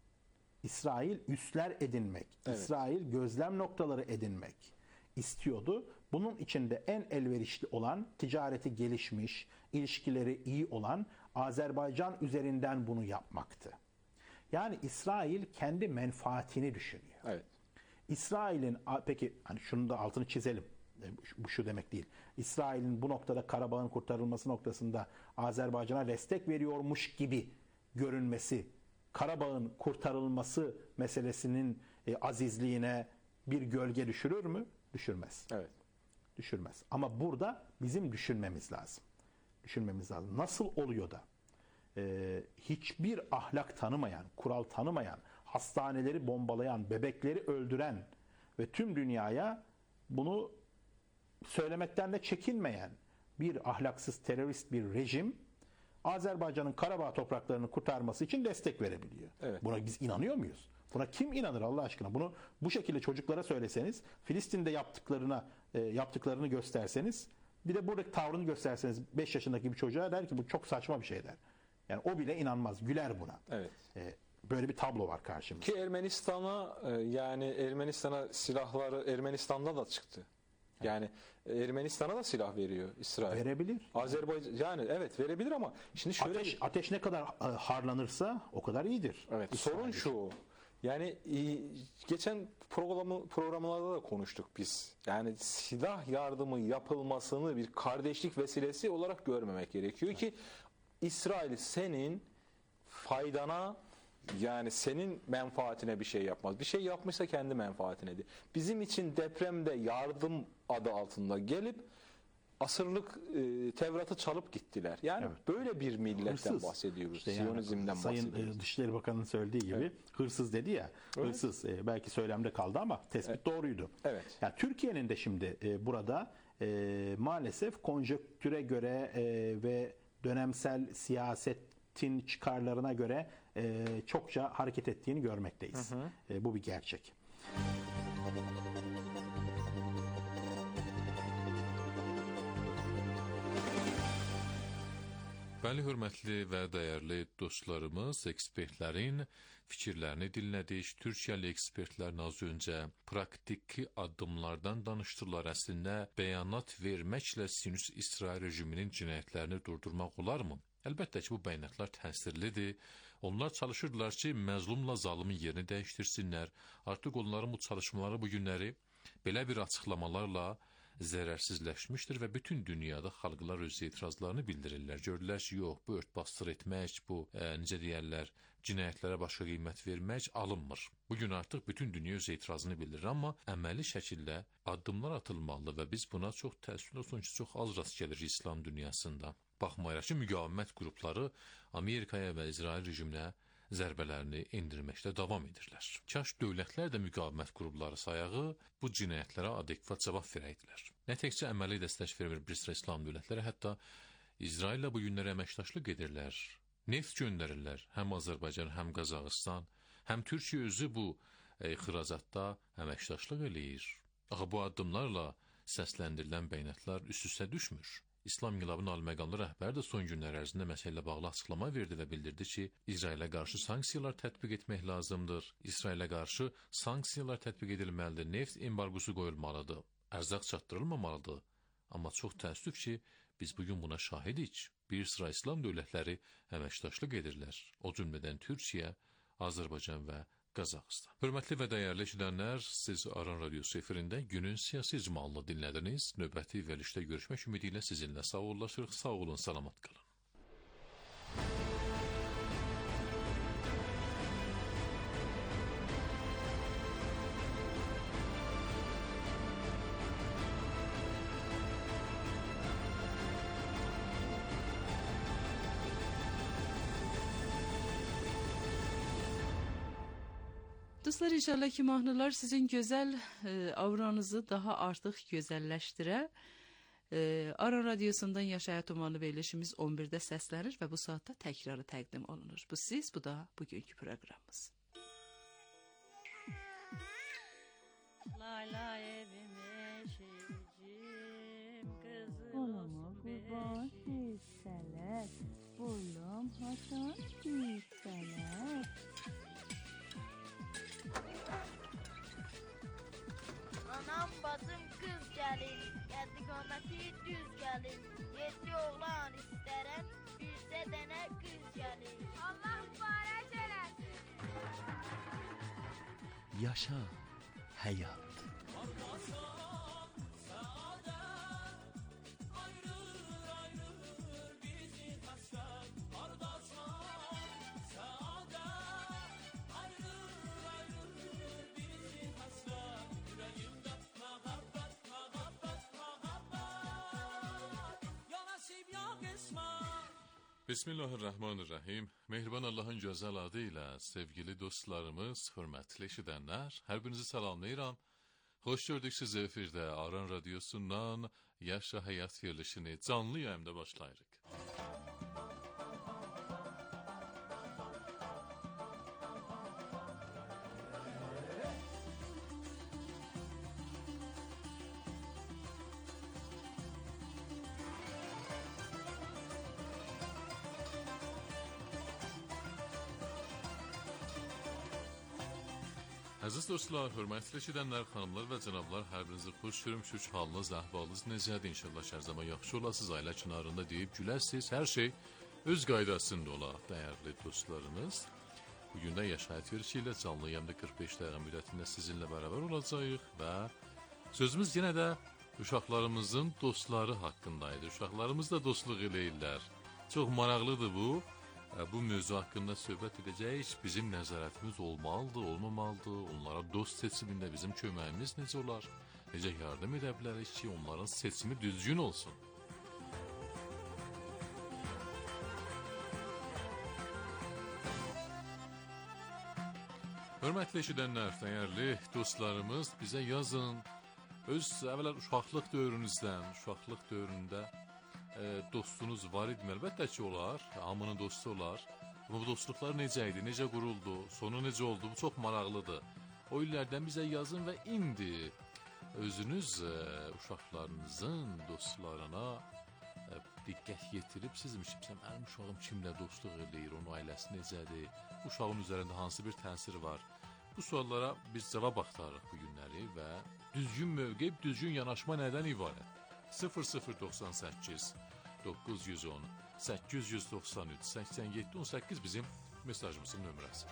İsrail üsler edinmek, evet. İsrail gözlem noktaları edinmek istiyordu. Bunun içinde en elverişli olan, ticareti gelişmiş, ilişkileri iyi olan Azerbaycan üzerinden bunu yapmaktı. Yani İsrail kendi menfaatini düşünüyor. Evet. İsrail'in peki hani şunu da altını çizelim. Bu şu demek değil. İsrail'in bu noktada Karabağ'ın kurtarılması noktasında Azerbaycan'a destek veriyormuş gibi görünmesi, Karabağ'ın kurtarılması meselesinin e, azizliğine bir gölge düşürür mü? Düşürmez. Evet. Düşürmez. Ama burada bizim düşünmemiz lazım. Düşünmemiz lazım. Nasıl oluyor da Ee, hiçbir ahlak tanımayan, kural tanımayan, hastaneleri bombalayan, bebekleri öldüren ve tüm dünyaya bunu söylemekten de çekinmeyen bir ahlaksız terörist bir rejim Azerbaycan'ın Karabağ topraklarını kurtarması için destek verebiliyor. Evet. Buna biz inanıyor muyuz? Buna kim inanır Allah aşkına? Bunu bu şekilde çocuklara söyleseniz, Filistin'de yaptıklarına e, yaptıklarını gösterseniz, bir de buradaki tavrını gösterseniz beş yaşındaki bir çocuğa der ki bu çok saçma bir şey der. Yani o bile inanmaz, güler buna. Evet. Ee, Böyle bir tablo var karşımızda. Ki Ermenistan'a e, yani Ermenistan'a silahları Ermenistan'da da çıktı. Yani Ermenistan'a da silah veriyor İsrail. Verebilir. Azerbaycan yani evet verebilir ama şimdi şöyle ateş, ateş ne kadar harlanırsa o kadar iyidir. Evet. Sorun şu. Yani geçen programı programlarda da konuştuk biz. Yani silah yardımı yapılmasını bir kardeşlik vesilesi olarak görmemek gerekiyor evet. ki İsrail senin faydana yani senin menfaatine bir şey yapmaz. Bir şey yapmışsa kendi menfaatinedir. Bizim için depremde yardım adı altında gelip asırlık e, Tevrat'ı çalıp gittiler. Yani evet. böyle bir milletten hırsız. bahsediyoruz. İşte Siyonizmden yani, bahsediyoruz. Sayın Dışişleri Bakanı'nın söylediği gibi evet. hırsız dedi ya. Evet. Hırsız e, belki söylemde kaldı ama tespit evet. doğruydu. Evet. Yani Türkiye'nin de şimdi e, burada e, maalesef konjonktüre göre e, ve dönemsel siyasetin çıkarlarına göre e, çokça hareket ettiğini görmekteyiz. Hı hı. E, bu bir gerçek. Bəli, hörmətli və dəyərli dostlarımız, ekspertlərin fikirlərini dinlədik. Türkiyəli ekspertlərin az öncə praktiki addımlardan danışdılar. Əslində, bəyanat verməklə Sinüs-İsrail rejiminin cinayətlərini durdurmaq olarmı? Əlbəttə ki, bu bəyanatlar təsirlidir. Onlar çalışırdılar ki, məzlumla zalımın yerini dəyişdirsinlər. Artıq onların bu çalışmaları bu günləri belə bir açıqlamalarla zərərsizləşmişdir və bütün dünyada xalqlar öz etirazlarını bildirirlər. Gördülər ki, yox, bu örtbasdır etmək, bu e, necə deyərlər, cinayətlərə başqa qiymət vermək alınmır. Bugün artıq bütün dünya öz etirazını bildirir, amma əməli şəkildə addımlar atılmalı və biz buna çox təəssüf olsun ki, çox az rast gəlirik İslam dünyasında. Baxmayaraq ki, müqavimət qrupları Amerikaya və İsrail rejiminə zərbələrini endirməkdə davam edirlər. Kaş dövlətlər də müqavimət qrupları sayağı bu cinayətlərə adekvat cavab verəydilər. Nə təkcə əməli dəstək vermir bir sıra İslam dövlətləri, hətta İsraillə bu günləri əməkdaşlıq edirlər. Neft göndərirlər, həm Azərbaycan, həm Qazaxıstan, həm Türkiyə özü bu ixracatda əməkdaşlıq eləyir. Axı bu addımlarla səsləndirilən bəyanatlar üst-üstə düşmür. İslam İnqilabının ali məqamlı rəhbəri də son günlər ərzində məsələ ilə bağlı açıqlama verdi və bildirdi ki, İsrailə qarşı sanksiyalar tətbiq etmək lazımdır. İsrailə qarşı sanksiyalar tətbiq edilməlidir. Neft embargosu qoyulmalıdır. Ərzaq çatdırılmamalıdır. Amma çox təəssüf ki, biz bugün buna şahidik. Bir sıra İslam dövlətləri əməkdaşlıq edirlər. O cümlədən Türkiyə, Azərbaycan və Qazaxıstan. Hörmətli və dəyərli eşidənlər, siz Aran Radiosu efirində günün siyasi icmalını dinlədiniz. Növbəti verilişdə görüşmək ümidi ilə sizinlə sağollaşırıq. Sağ olun, salamat qalın. Dostlar, inşallah ki mahnılar sizin gözəl e, avranızı daha artıq gözəlləşdirə. E, Aran Radiosundan Yaş Həyat Umanlı verilişimiz on birdə səslənir və bu saatda təkrarı təqdim olunur. Bu siz, bu da bugünkü proqramımız. Layla evim eşicim, kızılım kurban hisseler, bullum haçan hisseler. Anam bacım kız gəlin, gəldi qaməti düz gəlin. Yedi oğlan istərəm, bircə dənə qız gəlin. Allah mübarək eləsin. Yaşa həyat. Bismillahirrahmanirrahim. Mehriban Allah'ın gözəl adı ilə sevgili dostlarımız, hörmətli eşidənlər, hər birinizi salamlayıram. Xoş gördük sizi efirdə Aran Radiosundan Yaşa Həyat verilişini canlı yayımda başlayırıq. Əziz dostlar, hörmətli eşidənlər, xanımlar və cənablar, hər birinizi xoş görmüşük. Halınız, əhvalınız necədir? İnşallah hər zaman yaxşı olasınız, ailə kənarında deyib güləsiz. Hər şey öz qaydasında olar, dəyərli dostlarınız. Bugün də yaşayət verişi ilə canlı yayımda qırx beş dəqiqə müddətində sizinlə bərabər olacağıq və sözümüz yenə də uşaqlarımızın dostları haqqındaydı. Uşaqlarımız da dostluq eləyirlər. Çox maraqlıdır bu. Bu mövzu haqqında söhbət edəcəyik. Bizim nəzarətimiz olmalıdır, olmamalıdır. Onlara dost seçimində bizim köməyimiz necə olar? Necə yardım edə bilərik ki, onların seçimi düzgün olsun? Hörmətli eşidənlər, dəyərli dostlarımız, bizə yazın. Öz əvvəla uşaqlıq dövrünüzdən, uşaqlıq dövründə E, dostunuz var idi, əlbəttə ki olar, hamının dostu olar. Amma bu dostluqlar necə idi, necə quruldu, sonu necə oldu, bu çox maraqlıdır. O illərdən bizə yazın və indi özünüz e, uşaqlarınızın dostlarına e, diqqət yetirib, siz mişimsəm, mənim uşağım kimlə dostluq edir, onun ailəsi necədir, uşağın üzərində hansı bir təsir var. Bu suallara biz cavab axtarırıq bu günləri və düzgün mövqe, düzgün yanaşma nədən ibarət? sıfır sıfır doxsan səkkiz doqquz yüz on səkkiz yüz doxsan üç səksən yeddi on səkkiz bizim mesajımızın nömrəsi.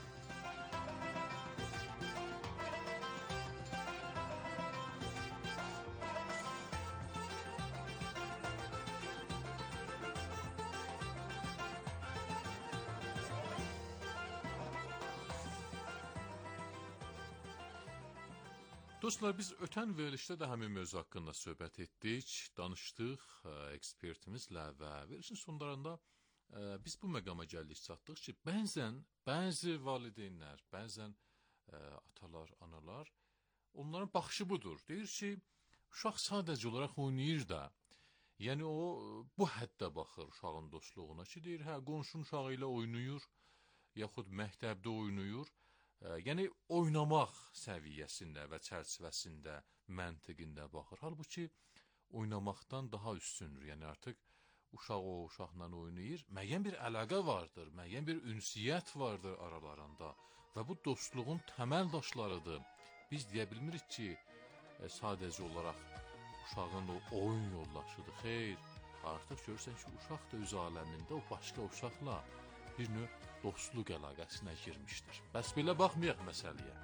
Dostlar, biz ötən verilişdə də həmin mövzu haqqında söhbət etdik, danışdıq ə, ekspertimizlə və verilişin sonlarında ə, biz bu məqama gəldik, çatdıq ki, bəzən bəzi valideynlər, bəzən ə, atalar, analar, onların baxışı budur. Deyir ki, uşaq sadəcə olaraq oynayır da, yəni o bu həddə baxır uşağın dostluğuna ki, deyir, hə, qonşunun uşağı ilə oynayır, yaxud məktəbdə oynayır. Yəni, oynamaq səviyyəsində və çərçivəsində, məntiqində baxır. Halbuki, oynamaqdan daha üstündür. Yəni, artıq uşaq o uşaqla oynayır. Müəyyən bir əlaqə vardır, müəyyən bir ünsiyyət vardır aralarında və bu dostluğun təməl daşlarıdır. Biz deyə bilmirik ki, sadəcə olaraq uşağın o oyun yoldaşıdır. Xeyr, artıq görürsən ki, uşaq da öz aləmində o başqa uşaqla bir növ dostluq əlaqəsinə girmişdir. Bəs belə baxmayaq məsələyə.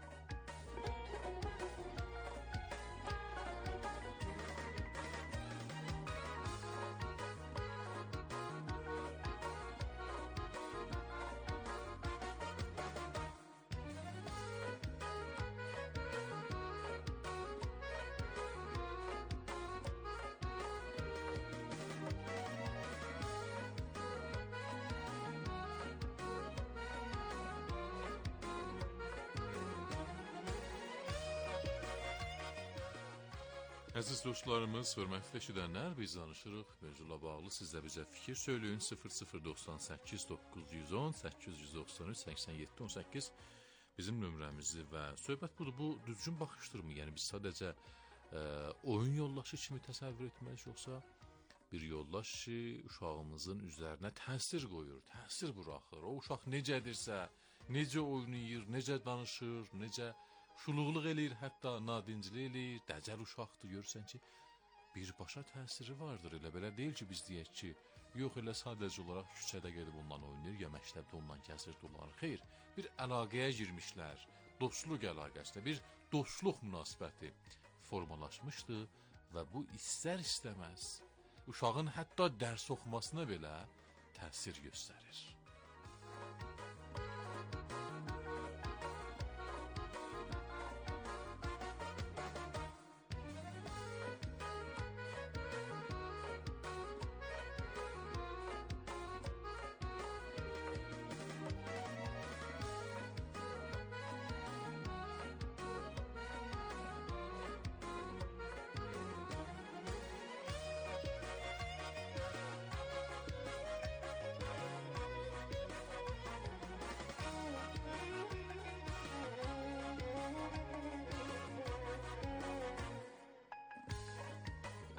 Əziz dostlarımız, hörmətli eşidənlər, biz danışırıq mövzula bağlı. Siz də bizə fikir söyləyin. sıfır sıfır doxsan səkkiz doqquz yüz on səkkiz yüz doxsan üç səksən yeddi on səkkiz bizim nömrəmizi və söhbət budur. Bu düzgün baxışdırmı? Yəni biz sadəcə ə, oyun yoldaşı kimi təsəvvür etməliyik, yoxsa bir yoldaş ki, uşağımızın üzərinə təsir qoyur, təsir buraxır. O uşaq necədirsə, necə oynayır, necə danışır, necə şuluqluq eləyir, hətta nadinclik eləyir, dəcəl uşaqdır, görürsən ki, birbaşa təsiri vardır. Elə belə deyil ki, biz deyək ki, yox, elə sadəcə olaraq küçədə gedib ondan oynayır, ya məktəbdə ondan kəsir dolar. Xeyr, bir əlaqəyə girmişlər, dostluq əlaqəsində, bir dostluq münasibəti formalaşmışdır və bu istər-istəməz uşağın hətta dərs oxumasına belə təsir göstərir.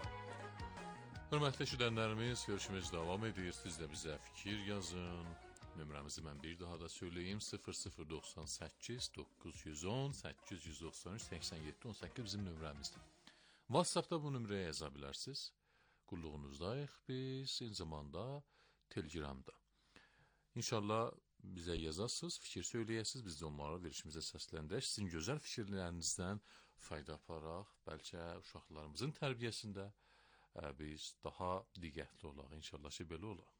Hörmətli eşidənlərimiz, görüşümüz davam edir. Siz də bizə fikir yazın. Nömrəmizi mən bir daha da söyleyeyim. sıfır sıfır doksan səkkiz doqquz yüz on səkkiz yüz doxsan üç səksən yeddi on səkkiz bizim nömrəmizdir. WhatsApp'da bu nömrəyə yaza bilərsiniz. Qulluğunuzdayıq biz, eyni zamanda Telegram'da. İnşallah bizə yazasınız, fikir söyləyəsiniz, biz də onlara verişimizə səsləndirək. Sizin gözəl fikirlərinizdən fayda aparaq, bəlkə uşaqlarımızın tərbiyəsində biz daha diqqətli olaq. İnşallah ki, belə olaq.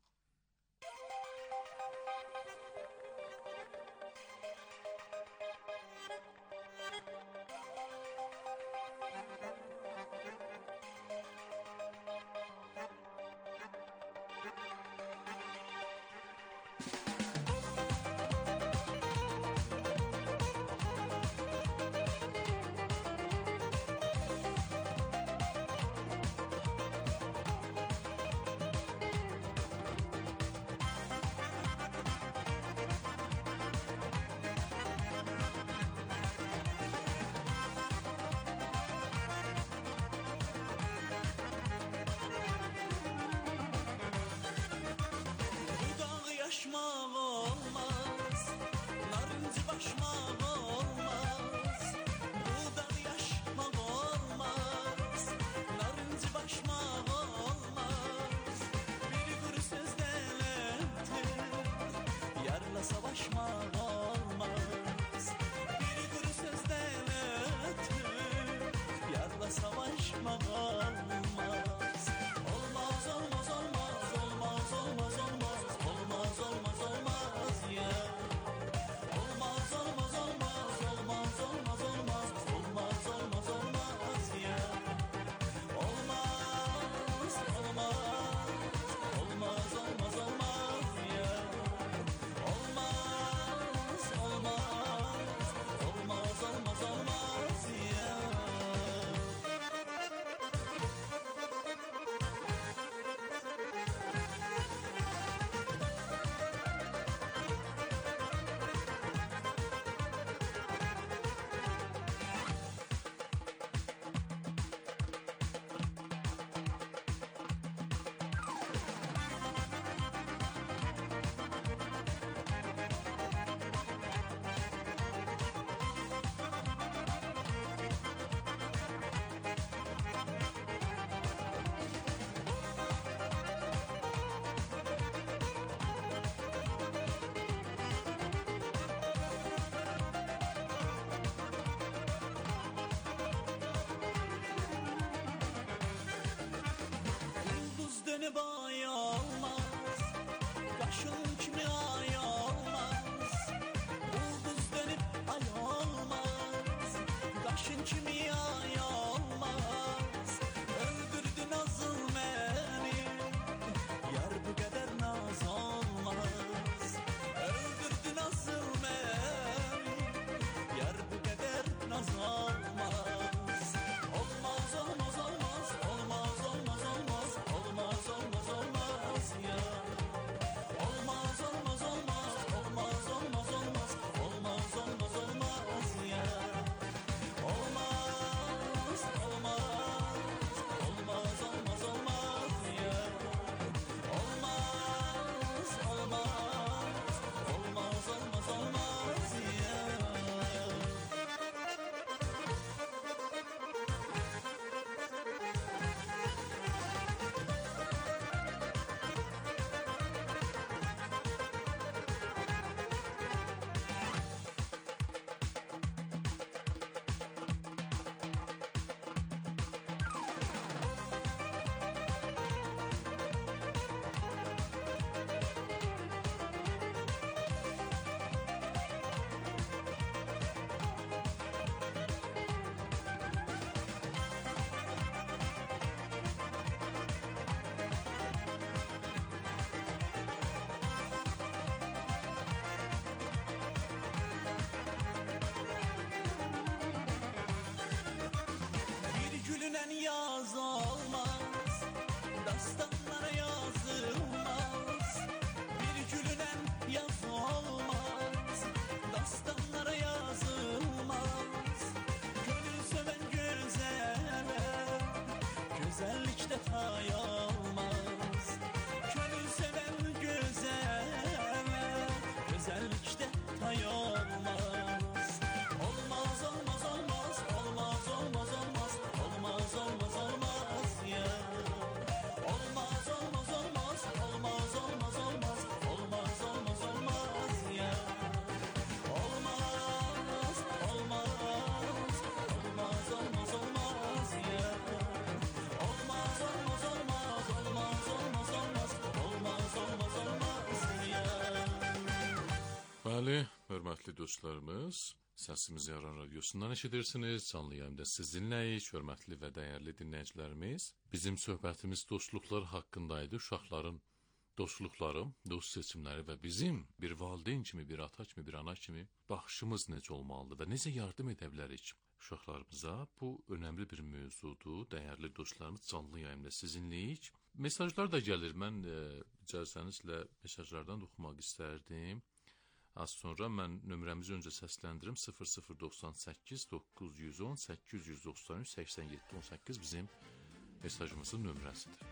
Bəli, hörmətli dostlarımız, səsimizi Aran Radiosundan eşidirsiniz. Canlı yayımda sizinləyik, hörmətli və dəyərli dinləyicilərimiz. Bizim söhbətimiz dostluqlar haqqındaydı. Uşaqların dostluqları, dost seçimləri və bizim bir valideyn kimi, bir ata kimi, bir ana kimi baxışımız necə olmalıdır və necə yardım edə bilərik uşaqlarımıza? Bu önəmli bir mövzudur. Dəyərli dostlarımız, canlı yayımda sizinləyik. Mesajlar da gəlir. Mən e, icazənizlə mesajlardan da oxumaq istərdim. Az sonra mən nömrəmizi öncə səsləndirim. sıfır sıfır doxsan səkkiz doqquz yüz on səkkiz yüz doxsan üç səksən yeddi on səkkiz bizim mesajımızın nömrəsidir.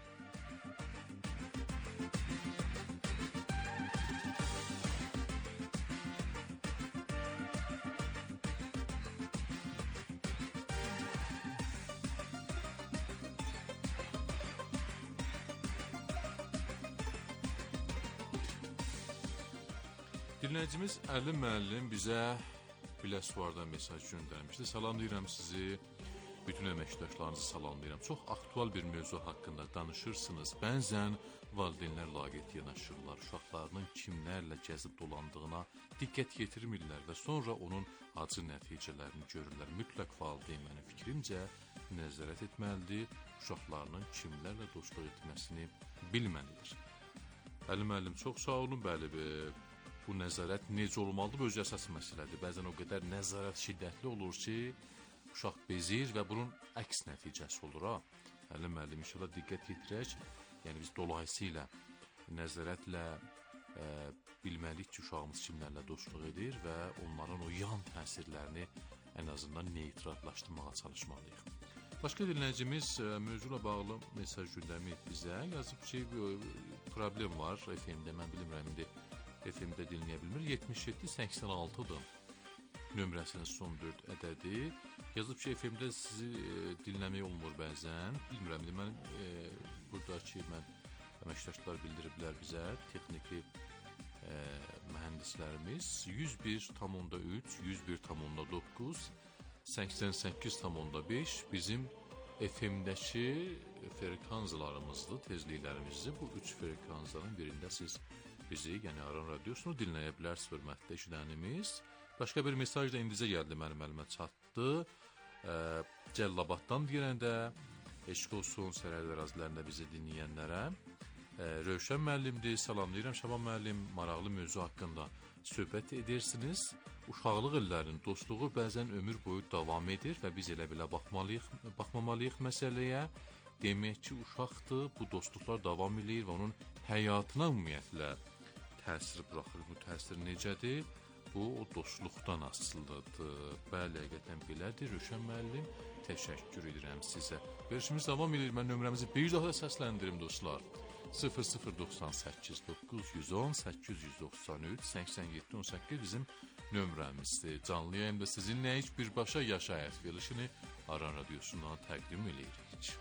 Dinləyicimiz Əli müəllim bizə Biləsuvardan mesaj göndərmişdi. Salamlayıram sizi, bütün əməkdaşlarınızı salamlayıram. Çox aktual bir mövzu haqqında danışırsınız. Bəzən valideynlər laqeyd yanaşırlar, uşaqlarının kimlərlə gəzib dolandığına diqqət yetirmirlər və sonra onun acı nəticələrini görürlər. Mütləq valideyn mənim fikrimcə nəzarət etməlidir, uşaqlarının kimlərlə dostluq etməsini bilməlidir. Əli müəllim, çox sağ olun, bəli, bu nəzarət necə olmalıdır, bu öz əsas məsələdir. Bəzən o qədər nəzarət şiddətli olur ki, uşaq bezir və bunun əks nəticəsi olur. Ha? Əli müəllim, inşallah diqqət yetirək. Yəni biz dolayısıyla nəzarətlə e, bilməliyik ki, uşağımız kimlərlə dostluq edir və onların o yan təsirlərini ən azından neytrallaşdırmağa çalışmalıyıq. Başqa dinləyicimiz e, mövzuyla bağlı mesaj göndərməyib bizə. Yazıb ki, problem var F M-də, mən bilmirəm indi F M-də dinləyə bilmir. yetmiş yeddi səksən altıdır nömrəsinin son dörd ədədi. Yazıb ki, F M-də sizi e, dinləmək olmur bəzən. Bilmirəm, mən e, buradakı mən əməkdaşlar bildiriblər bizə, texniki e, mühəndislərimiz yüz bir tam onda üç, yüz bir tam onda doqquz, səksən səkkiz tam onda beş bizim F M-dəki frekanzlarımızdır, tezliklərimizdir. Bu üç frekanzların birində siz bizi, yəni Aran Radiosunu dinləyə bilərsiniz, hörmətli eşidənimiz. Başqa bir mesaj da indicə gəldi, mənim əlimə çatdı. E, Cəllabaddan deyəndə, eşq olsun sərhəd ərazilərində bizi dinləyənlərə. E, Rövşən müəllimdir, salamlayıram Şaban müəllim, maraqlı mövzu haqqında söhbət edirsiniz. Uşaqlıq illərinin dostluğu bəzən ömür boyu davam edir və biz elə belə baxmalıyıq, baxmamalıyıq məsələyə. Demək ki, uşaqdır, bu dostluqlar davam edir və onun həyatına ümumiyyətlə təsir buraxır. Bu təsir necədir? Bu, o dostluqdan asılıdır. Bəli, həqiqətən belədir. Rövşən müəllim, təşəkkür edirəm sizə. Görüşümüz davam edir. Mən nömrəmizi bir daha səsləndirim dostlar. sıfır sıfır doxsan səkkiz doqquz yüz on səkkiz yüz doxsan üç səksən yeddi on səkkiz bizim nömrəmizdir. Canlı yayımda sizinlə heç birbaşa yaşayət verilişini Aran Radiosundan təqdim edirik.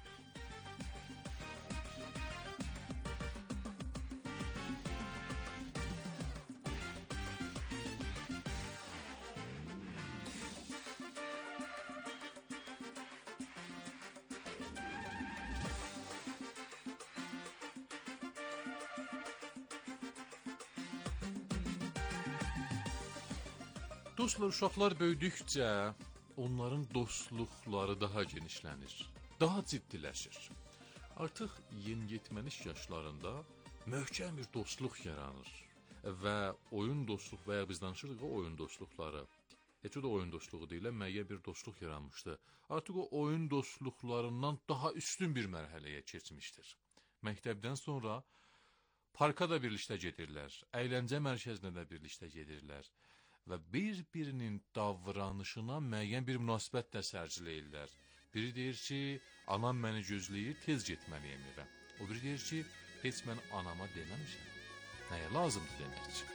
Dostlar, uşaqlar böyüdükcə onların dostluqları daha genişlənir, daha ciddiləşir. Artıq yeniyetməniş yaşlarında möhkəm bir dostluq yaranır və oyun dostluq və ya biz danışırıq o oyun dostluqları, heç o da oyun dostluğu deyil, müəyyən bir dostluq yaranmışdı. Artıq o oyun dostluqlarından daha üstün bir mərhələyə keçmişdir. Məktəbdən sonra parka da birlikdə gedirlər, əyləncə mərkəzinə də birlikdə gedirlər və bir-birinin davranışına müəyyən bir münasibət də sərgiləyirlər. Biri deyir ki, anam məni gözləyir, tez getməliyəm evə. O biri deyir ki, heç mən anama deməmişəm. Nəyə lazımdır demək ki?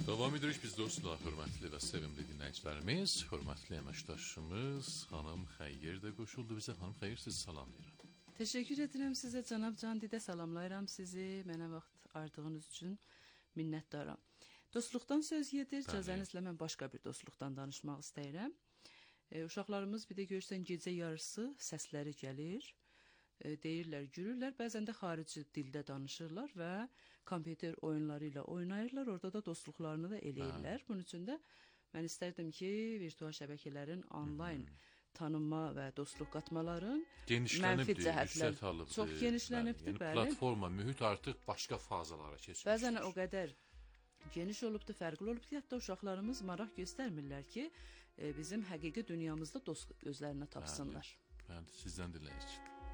Davam edirik biz dostlar, hörmətli və sevimli dinləyicilərimiz. Hörmətli əməkdaşımız xanım Xəyyir də qoşuldu bizə. Xanım Xəyyir, sizi salamlayıram. Təşəkkür edirəm sizə cənab Candidə, salamlayıram sizi. Mənə vaxt ayırdığınız üçün minnətdaram. Dostluqdan söz gedir. İcazənizlə mən başqa bir dostluqdan danışmaq istəyirəm. E, uşaqlarımız bir də görürsən gecə yarısı səsləri gəlir. E, deyirlər, gürürlər, bəzən də xarici dildə danışırlar və kompüter oyunları ilə oynayırlar, orada da dostluqlarını da eləyirlər. Bunun üçün də mən istərdim ki, virtual şəbəkələrin onlayn tanınma və dostluq qatmaların mənfi cəhətlər çox genişlənibdir. Yəni, platforma, mühit artıq başqa fazalara keçir. Bəzən o qədər geniş olubdur, fərqli olubdur. Hətta uşaqlarımız maraq göstərmirlər ki, e, bizim həqiqi dünyamızda dost özlərinə tapsınlar. Bəli, sizdən diləyik.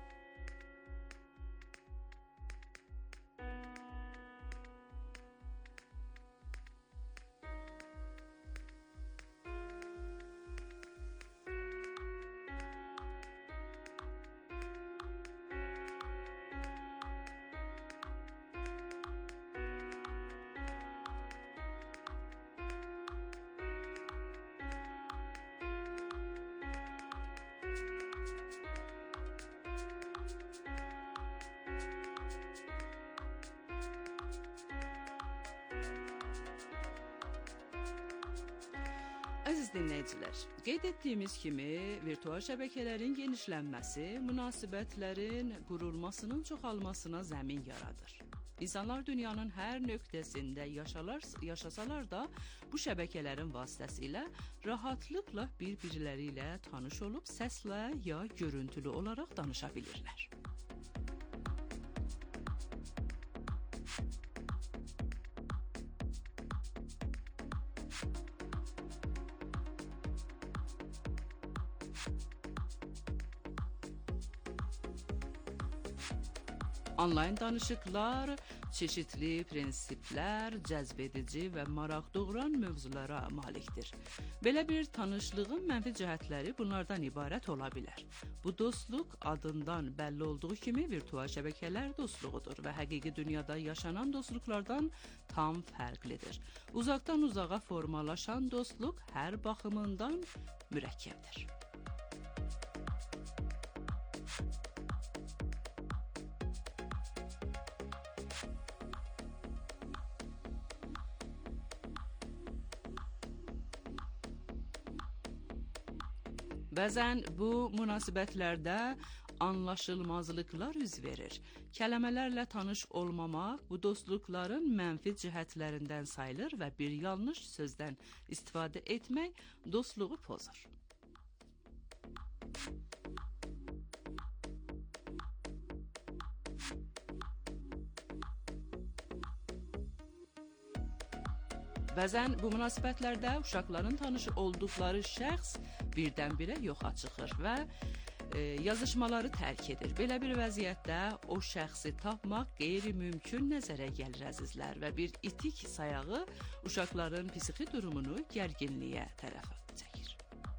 Əziz dinləyicilər, qeyd etdiyimiz kimi virtual şəbəkələrin genişlənməsi münasibətlərin qurulmasının çoxalmasına zəmin yaradır. İnsanlar dünyanın hər nöqtəsində yaşalar, yaşasalar da bu şəbəkələrin vasitəsilə rahatlıqla bir-birləri ilə tanış olub səslə ya görüntülü olaraq danışa bilirlər. Onlayn danışıqlar çeşitli prinsiplər, cəzb edici və maraq doğuran mövzulara malikdir. Belə bir tanışlığın mənfi cəhətləri bunlardan ibarət ola bilər. Bu dostluq adından bəlli olduğu kimi virtual şəbəkələr dostluğudur və həqiqi dünyada yaşanan dostluqlardan tam fərqlidir. Uzaqdan uzağa formalaşan dostluq hər baxımından mürəkkəbdir. Bəzən bu münasibətlərdə anlaşılmazlıqlar üz verir. Kəlmələrlə tanış olmamaq bu dostluqların mənfi cəhətlərindən sayılır və bir yanlış sözdən istifadə etmək dostluğu pozur. Bəzən bu münasibətlərdə uşaqların tanış olduqları şəxs birdən-birə yoxa çıxır və e, yazışmaları tərk edir. Belə bir vəziyyətdə o şəxsi tapmaq qeyri-mümkün nəzərə gəlir əzizlər və bir itik sayağı uşaqların psixi durumunu gərginliyə tərəf çəkir.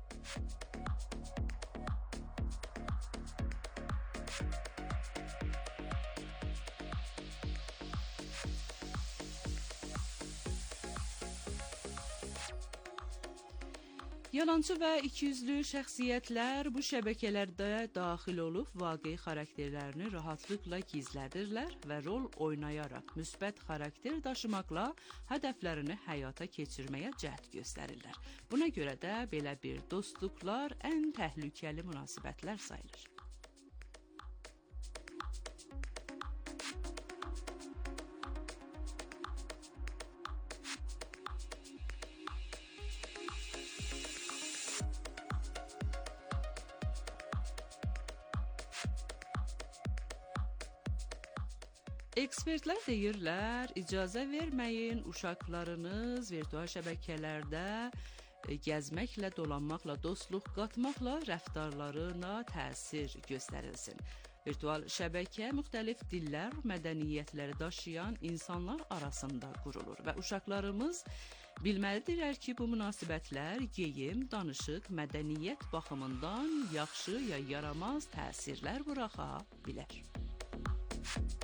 Yalançı və ikiyüzlü şəxsiyyətlər bu şəbəkələrdə daxil olub vaqe xarakterlərini rahatlıqla gizlədirlər və rol oynayaraq müsbət xarakter daşımaqla hədəflərini həyata keçirməyə cəhd göstərirlər. Buna görə də belə bir dostluqlar ən təhlükəli münasibətlər sayılır. Ekspertlər deyirlər, icazə verməyin uşaqlarınız virtual şəbəkələrdə gəzməklə, dolanmaqla, dostluq qatmaqla rəftarlarına təsir göstərilsin. Virtual şəbəkə müxtəlif dillər, mədəniyyətləri daşıyan insanlar arasında qurulur və uşaqlarımız bilməlidirlər ki, bu münasibətlər geyim, danışıq, mədəniyyət baxımından yaxşı ya yaramaz təsirlər buraxa bilər.